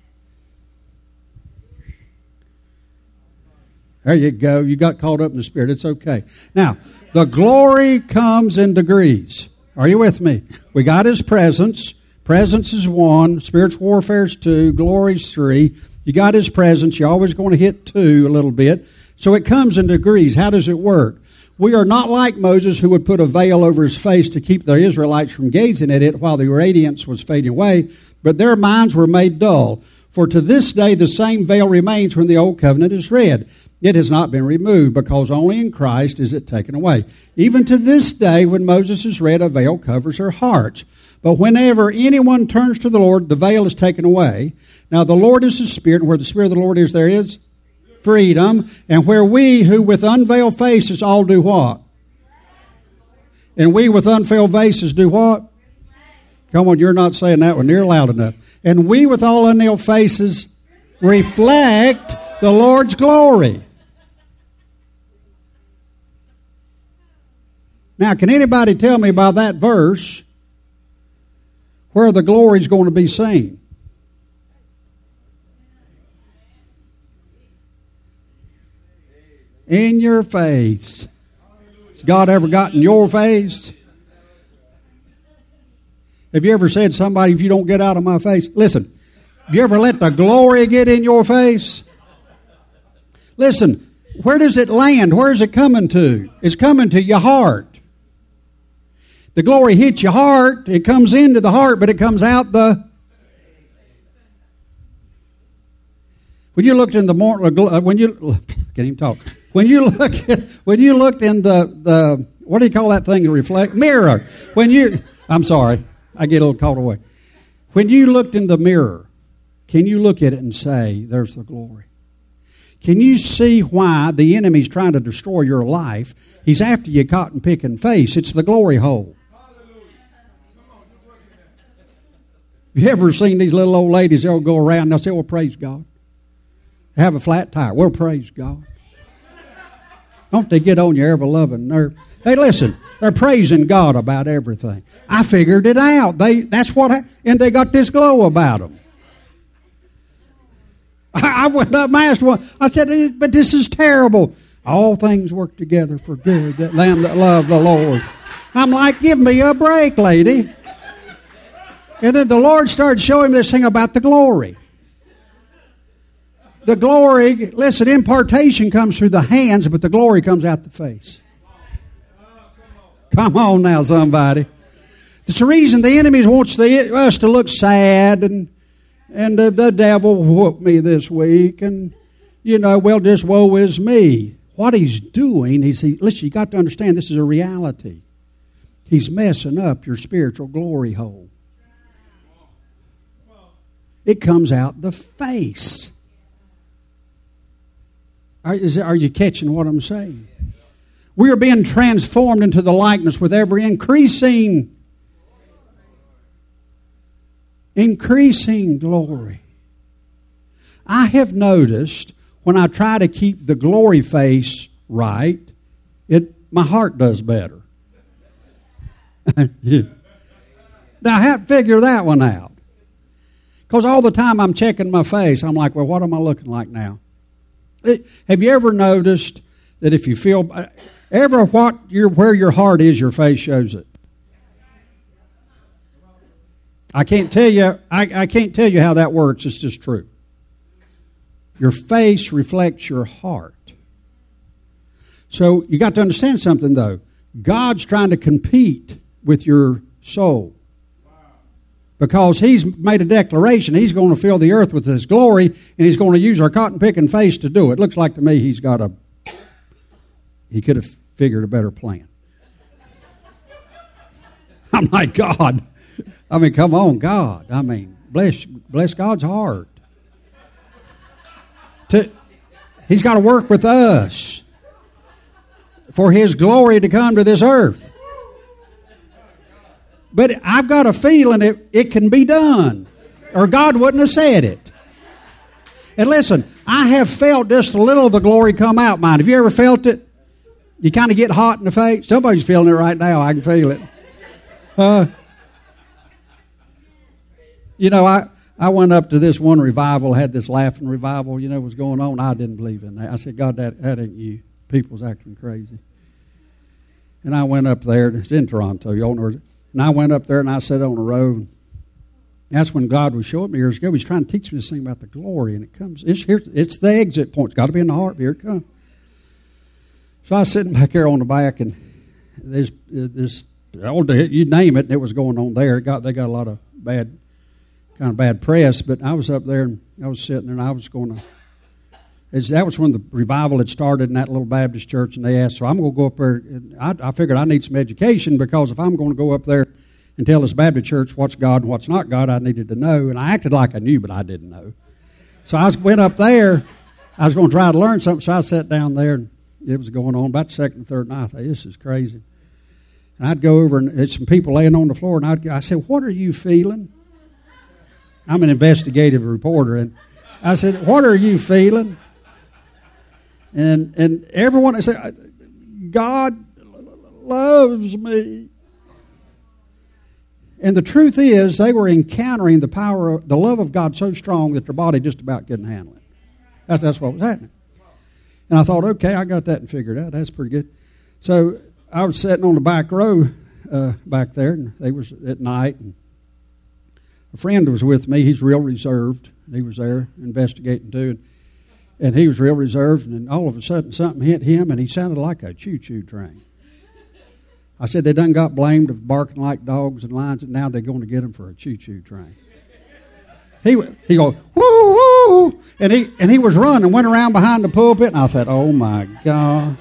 S1: There you go. You got caught up in the Spirit. It's okay. Now, the glory comes in degrees. Are you with me? We got His presence. Presence is 1. Spiritual warfare is 2. Glory is 3. You got His presence. You're always going to hit 2 a little bit. So it comes in degrees. How does it work? We are not like Moses, who would put a veil over his face to keep the Israelites from gazing at it while the radiance was fading away, but their minds were made dull. For to this day the same veil remains when the old covenant is read. It has not been removed, because only in Christ is it taken away. Even to this day, when Moses is read, a veil covers their hearts. But whenever anyone turns to the Lord, the veil is taken away. Now the Lord is the Spirit, and where the Spirit of the Lord is, there is freedom. And where we who with unveiled faces all do what? And we with unveiled faces do what? Come on, you're not saying that one near loud enough. And we with all unveiled faces reflect the Lord's glory. Now, can anybody tell me by that verse where the glory is going to be seen? In your face. Has God ever gotten in your face? Have you ever said to somebody, if you don't get out of my face? Listen, have you ever let the glory get in your face? Listen, where does it land? Where is it coming to? It's coming to your heart. The glory hits your heart. It comes into the heart, but it comes out the... When you looked in the morning, when you can't even talk. When you looked in the what do you call that thing to reflect? Mirror. I'm sorry, I get a little caught away. When you looked in the mirror, can you look at it and say, "There's the glory"? Can you see why the enemy's trying to destroy your life? He's after your cotton picking face. It's the glory hole. Have you ever seen these little old ladies? They'll go around and they'll say, "Well, praise God." Have a flat tire. Well, praise God. Don't they get on your ever-loving nerve? Hey, listen, they're praising God about everything. I figured it out. And they got this glow about them. I went up and asked one. I said, "But this is terrible. All things work together for good, that them that love the Lord." I'm like, "Give me a break, lady." And then the Lord started showing me this thing about the glory. The glory, listen, impartation comes through the hands, but the glory comes out the face. Come on now, somebody. It's the reason the enemy wants us to look sad and the devil whooped me this week and, well, just woe is me. What he's doing, listen, you got to understand this is a reality. He's messing up your spiritual glory hole. It comes out the face. Are you catching what I'm saying? We are being transformed into the likeness with every increasing glory. I have noticed when I try to keep the glory face right, my heart does better. Yeah. Now, figure that one out. Because all the time I'm checking my face, I'm like, well, what am I looking like now? Have you ever noticed that if you feel where your heart is, your face shows it? I can't tell you. I can't tell you how that works. It's just true. Your face reflects your heart. So you got to understand something, though. God's trying to compete with your soul. Because he's made a declaration. He's going to fill the earth with his glory, and he's going to use our cotton-picking face to do it. Looks like to me he could have figured a better plan. I'm like, God. I mean, come on, God. I mean, bless God's heart. He's got to work with us for his glory to come to this earth. But I've got a feeling it can be done, or God wouldn't have said it. And listen, I have felt just a little of the glory come out, mine. Have you ever felt it? You kind of get hot in the face. Somebody's feeling it right now. I can feel it. I went up to this one revival, had this laughing revival, was going on. I didn't believe in that. I said, God, that ain't you. People's acting crazy. And I went up there. It's in Toronto. You all know it. And I went up there and I sat on a row. That's when God was showing me years ago. He's trying to teach me this thing about the glory. And it comes, it's the exit point. It's got to be in the heart. Here it comes. So I was sitting back there on the back, and there's this, you name it, and it was going on there. They got a lot of bad press. But I was up there and I was sitting there and I was going to. That was when the revival had started in that little Baptist church, and they asked, so I'm going to go up there. And I figured I need some education, because if I'm going to go up there and tell this Baptist church what's God and what's not God, I needed to know. And I acted like I knew, but I didn't know. So I went up there. I was going to try to learn something, so I sat down there, and it was going on about the second and third night. I thought, this is crazy. And I'd go over, and there's some people laying on the floor, and I said, what are you feeling? I'm an investigative reporter, and I said, what are you feeling? And everyone said, God loves me. And the truth is, they were encountering the love of God so strong that their body just about couldn't handle it. That's what was happening. And I thought, okay, I got that figured out. That's pretty good. So I was sitting on the back row back there, and they was at night, and a friend was with me. He's real reserved. He was there investigating too, and he was real reserved, and all of a sudden something hit him, and he sounded like a choo-choo train. I said, they done got blamed of barking like dogs and lions, and now they're going to get him for a choo-choo train. He go, woo, woo, and he was running, went around behind the pulpit, and I thought, oh my God.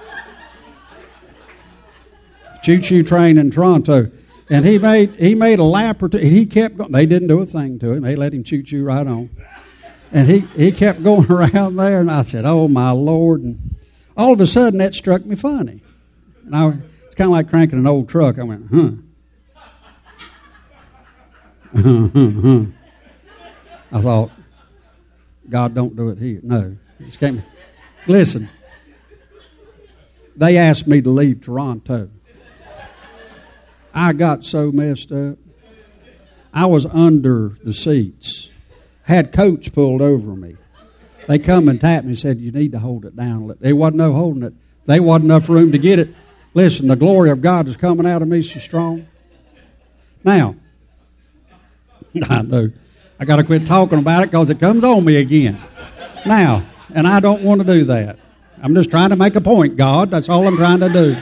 S1: Choo-choo train in Toronto. And he made a lap or two. He kept going. They didn't do a thing to him. They let him choo-choo right on. And he kept going around there, and I said, oh my Lord. And all of a sudden that struck me funny. And it's kind of like cranking an old truck. I went, I thought, God, don't do it here. No. Listen, they asked me to leave Toronto. I got so messed up. I was under the seats. Had coats pulled over me. They come and tapped me and said, you need to hold it down. There wasn't no holding it. There wasn't enough room to get it. Listen, the glory of God is coming out of me so strong. Now, I know. I got to quit talking about it because it comes on me again. Now, and I don't want to do that. I'm just trying to make a point, God. That's all I'm trying to do.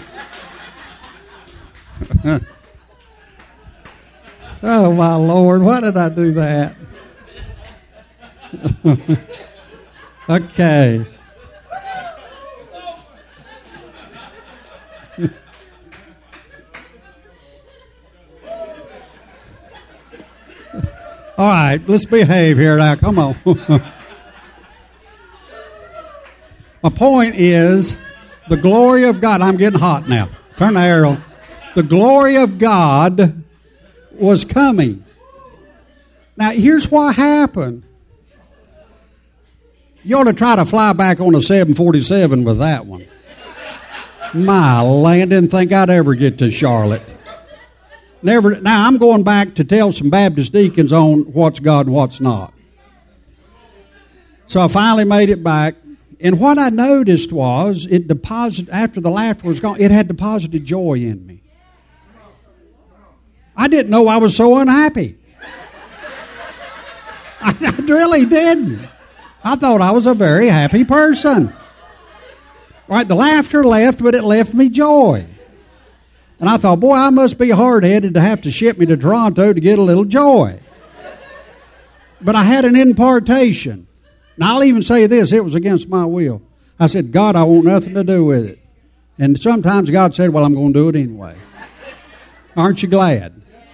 S1: Oh, my Lord, why did I do that? Okay. All right, let's behave here now. Come on. My point is the glory of God. I'm getting hot now. Turn the arrow. The glory of God was coming. Now, here's what happened. You ought to try to fly back on a 747 with that one. My land, didn't think I'd ever get to Charlotte. Never. Now, I'm going back to tell some Baptist deacons on what's God and what's not. So I finally made it back. And what I noticed was it deposited, after the laughter was gone, it had deposited joy in me. I didn't know I was so unhappy. I really didn't. I thought I was a very happy person. Right, the laughter left, but it left me joy. And I thought, boy, I must be hard-headed to have to ship me to Toronto to get a little joy. But I had an impartation. Now, I'll even say this, it was against my will. I said, God, I want nothing to do with it. And sometimes God said, well, I'm going to do it anyway. Aren't you glad?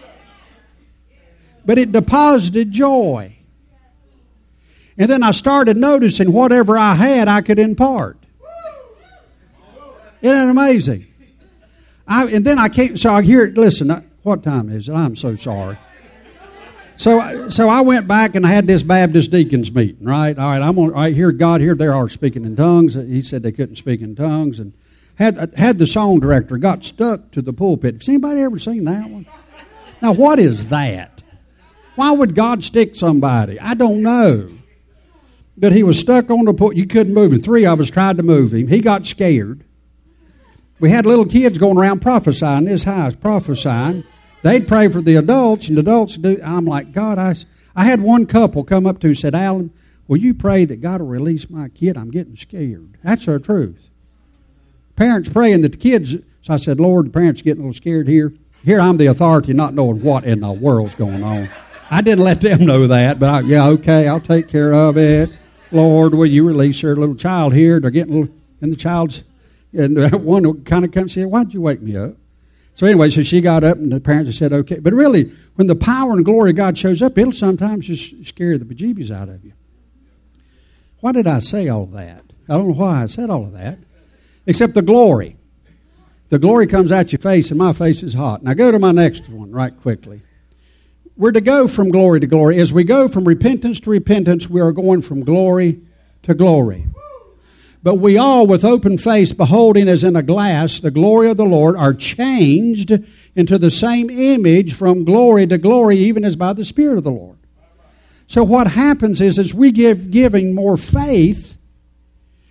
S1: But it deposited joy. And then I started noticing whatever I had, I could impart. Isn't that amazing? And then I came, so I hear it, listen, what time is it? I'm so sorry. So I went back and I had this Baptist deacons meeting, right? All right, I hear God here, they are speaking in tongues. He said they couldn't speak in tongues. And had the song director, got stuck to the pulpit. Has anybody ever seen that one? Now, what is that? Why would God stick somebody? I don't know. But he was stuck on the pulpit. You couldn't move him. 3 of us tried to move him. He got scared. We had little kids going around prophesying this house, prophesying. They'd pray for the adults, and the adults do. I'm like, God, I had one couple come up to and said, Alan, will you pray that God will release my kid? I'm getting scared. That's the truth. Parents praying that the kids, so I said, Lord, the parents are getting a little scared here. Here I'm the authority not knowing what in the world's going on. I didn't let them know that, but okay, I'll take care of it. Lord, will you release her little child here? They're getting a little, and the child's, and one kind of comes and said, why'd you wake me up? So anyway, so she got up and the parents said, okay. But really, when the power and glory of God shows up, it'll sometimes just scare the bejeebies out of you. Why did I say all of that? I don't know why I said all of that. Except the glory. The glory comes at your face and my face is hot. Now go to my next one right quickly. We're to go from glory to glory. As we go from repentance to repentance, we are going from glory to glory. But we all, with open face, beholding as in a glass the glory of the Lord, are changed into the same image from glory to glory, even as by the Spirit of the Lord. So what happens is, as we giving more faith,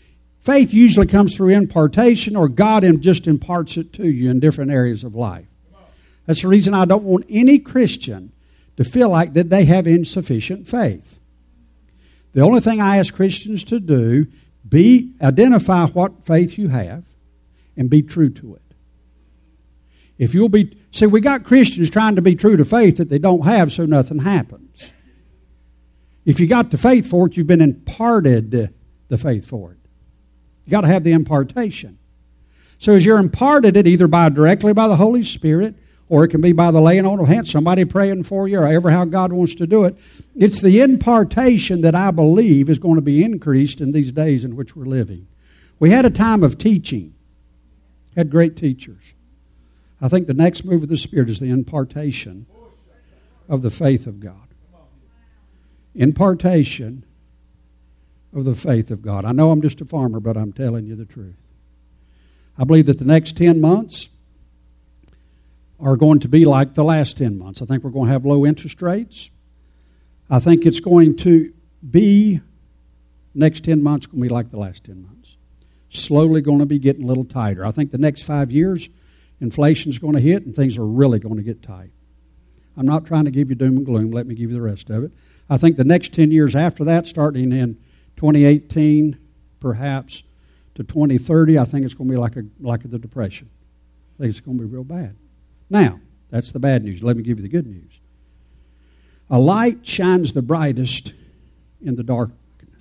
S1: Faith usually comes through impartation, or God just imparts it to you in different areas of life. That's the reason I don't want any Christian to feel like that they have insufficient faith. The only thing I ask Christians to do, identify what faith you have and be true to it. If you'll be, see, we got Christians trying to be true to faith that they don't have, so nothing happens. If you got the faith for it, you've been imparted the faith for it. You got to have the impartation. So as you're imparted it, either directly by the Holy Spirit, or it can be by the laying on of hands, somebody praying for you, or however how God wants to do it. It's the impartation that I believe is going to be increased in these days in which we're living. We had a time of teaching. Had great teachers. I think the next move of the Spirit is the impartation of the faith of God. Impartation of the faith of God. I know I'm just a farmer, but I'm telling you the truth. I believe that the next 10 months are going to be like the last 10 months. I think we're going to have low interest rates. I think it's going to be, next 10 months going to be like the last 10 months. Slowly going to be getting a little tighter. I think the next 5 years, inflation's going to hit and things are really going to get tight. I'm not trying to give you doom and gloom. Let me give you the rest of it. I think the next 10 years after that, starting in 2018, perhaps, to 2030, I think it's going to be like the Depression. I think it's going to be real bad. Now, that's the bad news. Let me give you the good news. A light shines the brightest in the darkness.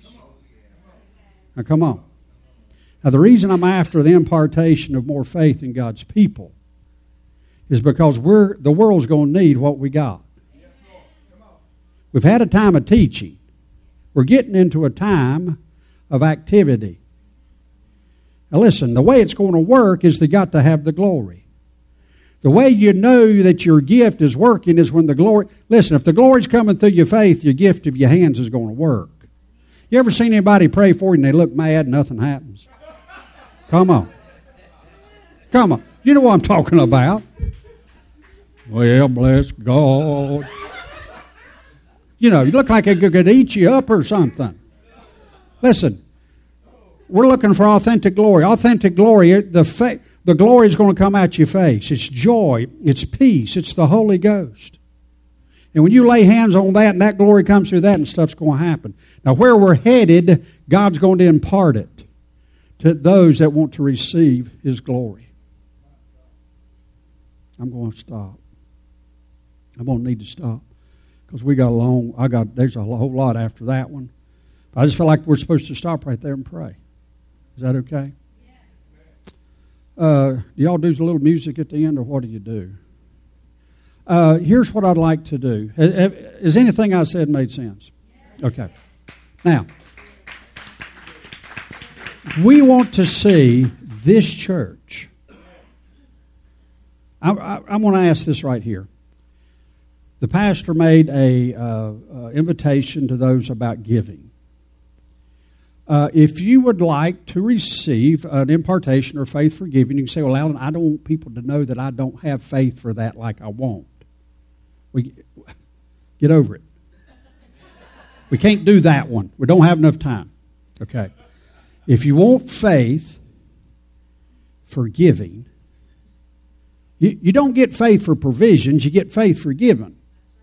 S1: Now, come on. Now, the reason I'm after the impartation of more faith in God's people is because the world's going to need what we got. We've had a time of teaching. We're getting into a time of activity. Now, listen, the way it's going to work is they got to have the glory. The way you know that your gift is working is when the glory... Listen, if the glory's coming through your faith, your gift of your hands is going to work. You ever seen anybody pray for you and they look mad and nothing happens? Come on. Come on. You know what I'm talking about. Well, bless God. You know, you look like it could eat you up or something. Listen, we're looking for authentic glory. Authentic glory, the glory is going to come out your face. It's joy. It's peace. It's the Holy Ghost. And when you lay hands on that and that glory comes through that and stuff's going to happen. Now, where we're headed, God's going to impart it to those that want to receive His glory. I'm going to stop. I'm going to need to stop because there's a whole lot after that one. I just feel like we're supposed to stop right there and pray. Is that okay? Do y'all do a little music at the end, or what do you do? Here's what I'd like to do. Has anything I said made sense? Okay. Now, we want to see this church. I'm going to ask this right here. The pastor made a invitation to those about giving. If you would like to receive an impartation or faith for giving, you can say, well, Alan, I don't want people to know that I don't have faith for that like I want. Get over it. We can't do that one. We don't have enough time. Okay. If you want faith for giving, you don't get faith for provisions, you get faith for giving.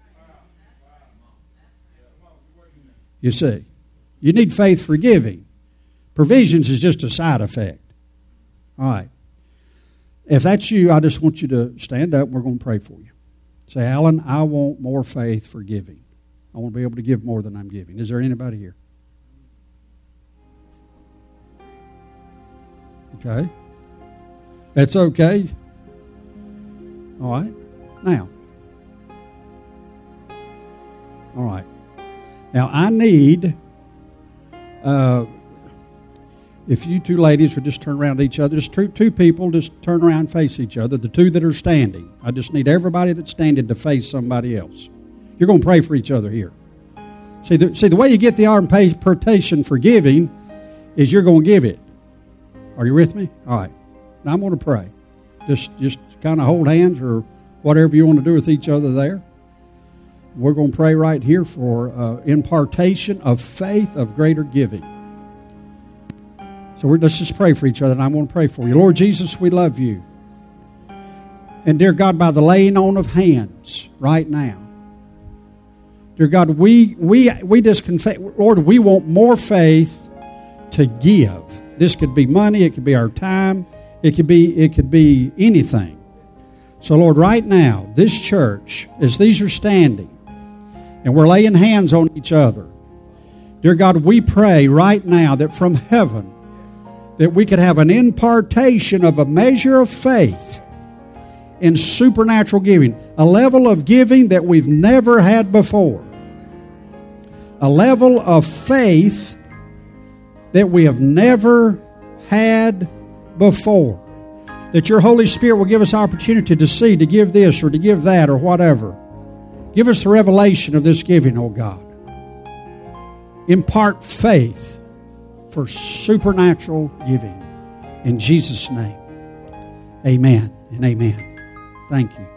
S1: You see. You need faith for giving. Provisions is just a side effect. All right. If that's you, I just want you to stand up and we're going to pray for you. Say, Alan, I want more faith for giving. I want to be able to give more than I'm giving. Is there anybody here? Okay. That's okay. All right. Now. All right. Now, I need... if you two ladies would just turn around to each other, just two people just turn around and face each other, the two that are standing. I just need everybody that's standing to face somebody else. You're going to pray for each other here. See, the way you get the impartation for giving is you're going to give it. Are you with me? All right. Now I'm going to pray. Just kind of hold hands or whatever you want to do with each other there. We're going to pray right here for impartation of faith of greater giving. So let's just pray for each other, and I want to pray for you. Lord Jesus, we love you. And dear God, by the laying on of hands right now, dear God, we just confess, Lord, we want more faith to give. This could be money, it could be our time, it could be anything. So Lord, right now, this church, as these are standing, and we're laying hands on each other, dear God, we pray right now that from heaven, that we could have an impartation of a measure of faith in supernatural giving, a level of giving that we've never had before, a level of faith that we have never had before, that your Holy Spirit will give us opportunity to see, to give this or to give that or whatever. Give us the revelation of this giving, oh God. Impart faith for supernatural giving. In Jesus' name, amen and amen. Thank you.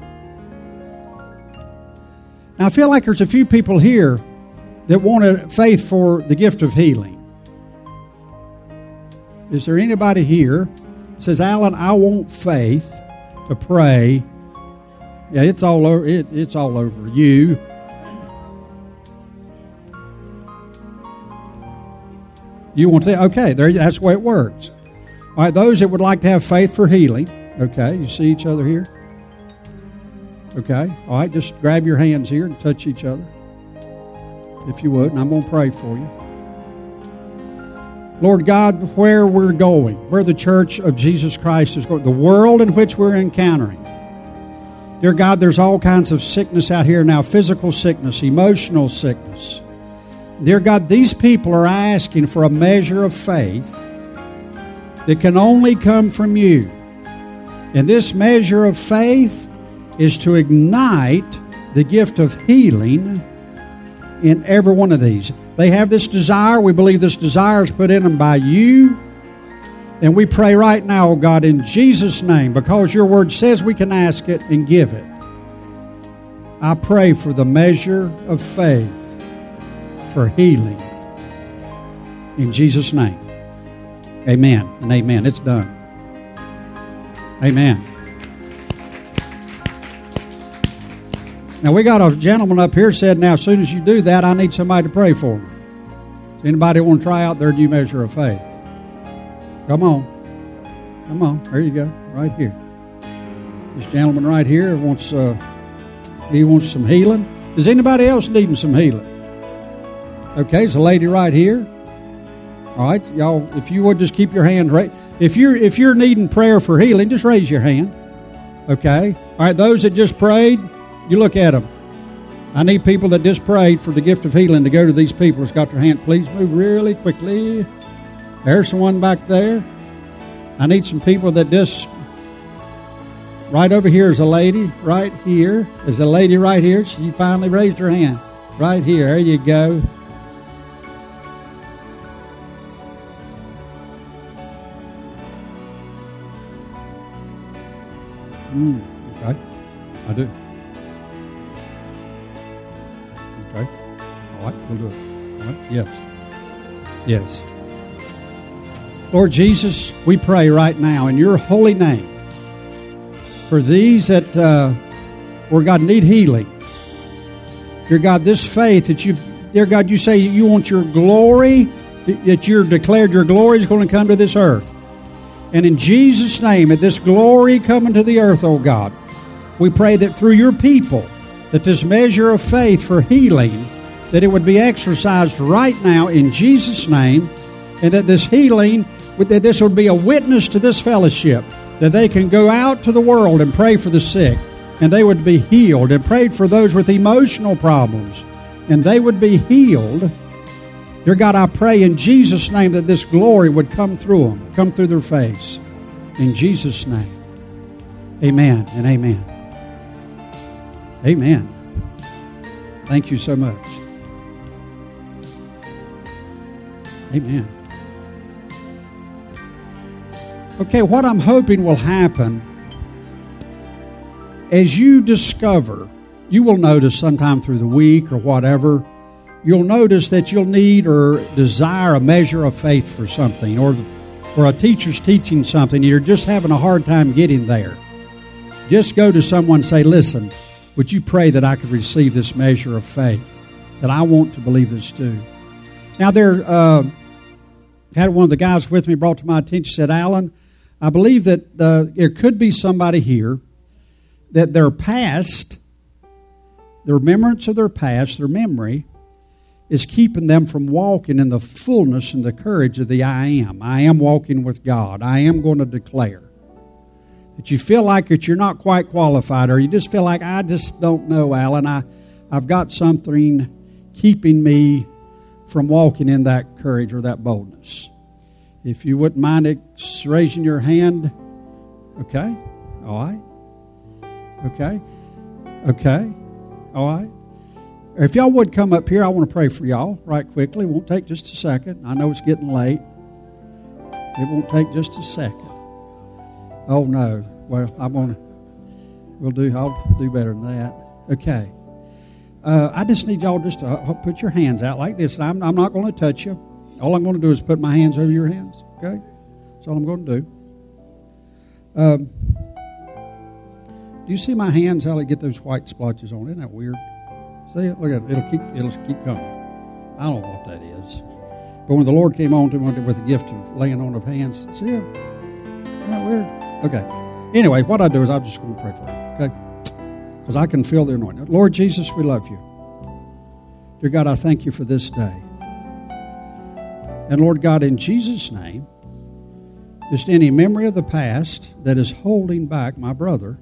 S1: Now, I feel like there's a few people here that wanted faith for the gift of healing. Is there anybody here that says, Alan, I want faith to pray? Yeah, it's all over. It's all over you. You want to? Okay, that's the way it works. All right, those that would like to have faith for healing. Okay, you see each other here? Okay, all right, just grab your hands here and touch each other, if you would, and I'm going to pray for you. Lord God, where we're going, where the church of Jesus Christ is going, the world in which we're encountering. Dear God, there's all kinds of sickness out here now, physical sickness, emotional sickness. Dear God, these people are asking for a measure of faith that can only come from you. And this measure of faith is to ignite the gift of healing in every one of these. They have this desire. We believe this desire is put in them by you. And we pray right now, oh God, in Jesus' name, because your word says we can ask it and give it. I pray for the measure of faith for healing. In Jesus' name. Amen and amen. It's done. Amen. Now, we got a gentleman up here said, now, as soon as you do that, I need somebody to pray for me. Does anybody want to try out their new measure of faith? Come on. Come on. There you go. Right here. This gentleman right here wants some healing. Is anybody else needing some healing? Okay, there's a lady right here. All right, y'all, if you would just keep your hand raised. If you're needing prayer for healing, just raise your hand. Okay? All right, those that just prayed, you look at them. I need people that just prayed for the gift of healing to go to these people that's got their hand. Please move really quickly. There's someone back there. I need some people that just... Right over here is a lady. Right here. There's a lady right here. She finally raised her hand. Right here. There you go. Okay. I do. Okay. All right. We'll do it. All right. Yes. Yes. Lord Jesus, we pray right now in your holy name for these that, Lord God, need healing. Dear God, this faith that dear God, you say you want your glory, that you're declared your glory is going to come to this earth. And in Jesus' name, at this glory coming to the earth, oh God, we pray that through your people, that this measure of faith for healing, that it would be exercised right now in Jesus' name, and that this healing, that this would be a witness to this fellowship, that they can go out to the world and pray for the sick, and they would be healed, and pray for those with emotional problems, and they would be healed. Dear God, I pray in Jesus' name that this glory would come through them, come through their face. In Jesus' name. Amen and amen. Amen. Thank you so much. Amen. Okay, what I'm hoping will happen, as you discover, you will notice sometime through the week or whatever, you'll notice that you'll need or desire a measure of faith for something, or a teacher's teaching something, and you're just having a hard time getting there. Just go to someone and say, listen, would you pray that I could receive this measure of faith, that I want to believe this too? Now, had one of the guys with me brought to my attention, said, Alan, I believe that there could be somebody here that their past, the remembrance of their past, their memory, is keeping them from walking in the fullness and the courage of the I am. I am walking with God. I am going to declare. That you feel like that you're not quite qualified, or you just feel like, I just don't know, Alan. I've got something keeping me from walking in that courage or that boldness. If you wouldn't mind raising your hand. Okay. All right. Okay. All right. If y'all would come up here, I want to pray for y'all right quickly. It won't take just a second. I know it's getting late. It won't take just a second. Oh no. Well, I'll do better than that. Okay. I just need y'all just to put your hands out like this. I'm not going to touch you. All I'm going to do is put my hands over your hands. Okay? That's all I'm going to do. Do you see my hands, how they get those white splotches on? Isn't that weird? See it? Look at it. It'll keep coming. I don't know what that is. But when the Lord came on to me with the gift of laying on of hands, see it? Isn't that weird? Okay. Anyway, what I do is I'm just going to pray for you. Okay? Because I can feel the anointing. Lord Jesus, we love you. Dear God, I thank you for this day. And Lord God, in Jesus' name, just any memory of the past that is holding back my brother,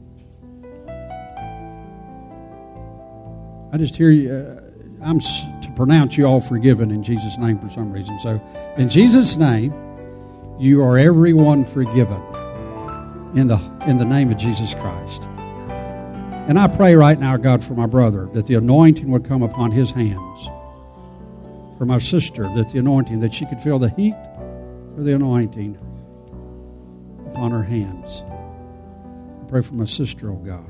S1: I just hear you, I'm to pronounce you all forgiven in Jesus' name for some reason. So, in Jesus' name, you are everyone forgiven in the name of Jesus Christ. And I pray right now, God, for my brother, that the anointing would come upon his hands. For my sister, that the anointing, that she could feel the heat of the anointing upon her hands. I pray for my sister, oh God.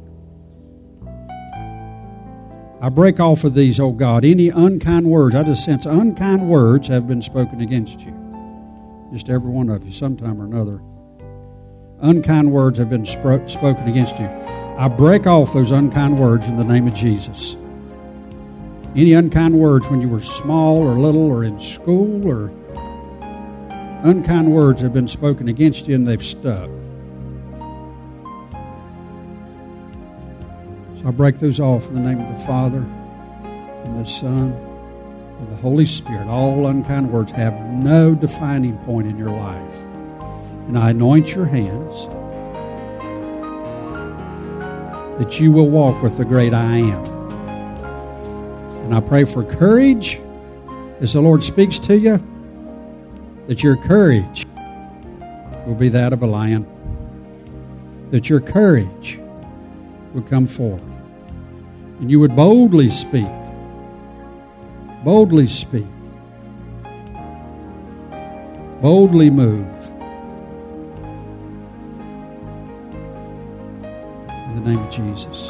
S1: I break off of these, oh God, any unkind words. I just sense unkind words have been spoken against you. Just every one of you, sometime or another. Unkind words have been spoken against you. I break off those unkind words in the name of Jesus. Any unkind words when you were small or little or in school, or unkind words have been spoken against you and they've stuck. So I break those off in the name of the Father and the Son and the Holy Spirit. All unkind words have no defining point in your life. And I anoint your hands that you will walk with the great I am. And I pray for courage as the Lord speaks to you, that your courage will be that of a lion, that your courage would come forth, and you would boldly speak, boldly move. In the name of Jesus.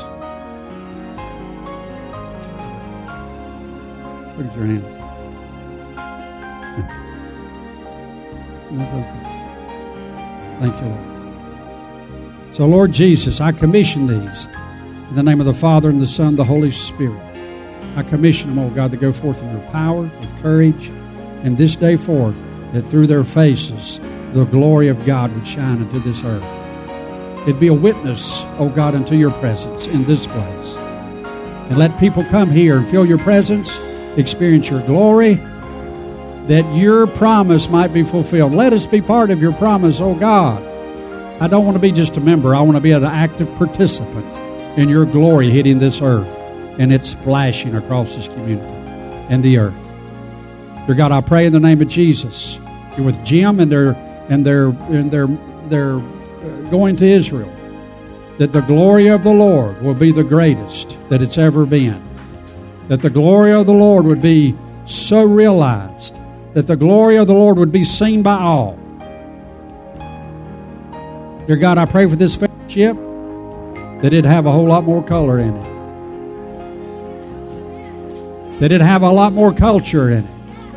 S1: Look at your hands. That's okay. Thank you, Lord. So, Lord Jesus, I commission these in the name of the Father and the Son and the Holy Spirit. I commission them, oh God, to go forth in your power, with courage, and this day forth, that through their faces the glory of God would shine into this earth. It'd be a witness, oh God, unto your presence in this place. And let people come here and feel your presence, experience your glory, that your promise might be fulfilled. Let us be part of your promise, oh God. I don't want to be just a member. I want to be an active participant in your glory hitting this earth, and it's flashing across this community and the earth. Dear God, I pray in the name of Jesus, you're with Jim and they're going to Israel, that the glory of the Lord will be the greatest that it's ever been. That the glory of the Lord would be so realized, that the glory of the Lord would be seen by all. Dear God, I pray for this fellowship, that it'd have a whole lot more color in it. that it'd have a lot more culture in it.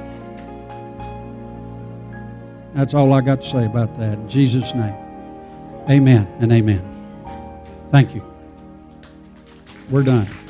S1: That's all I got to say about that. In Jesus' name, amen and amen. Thank you. We're done.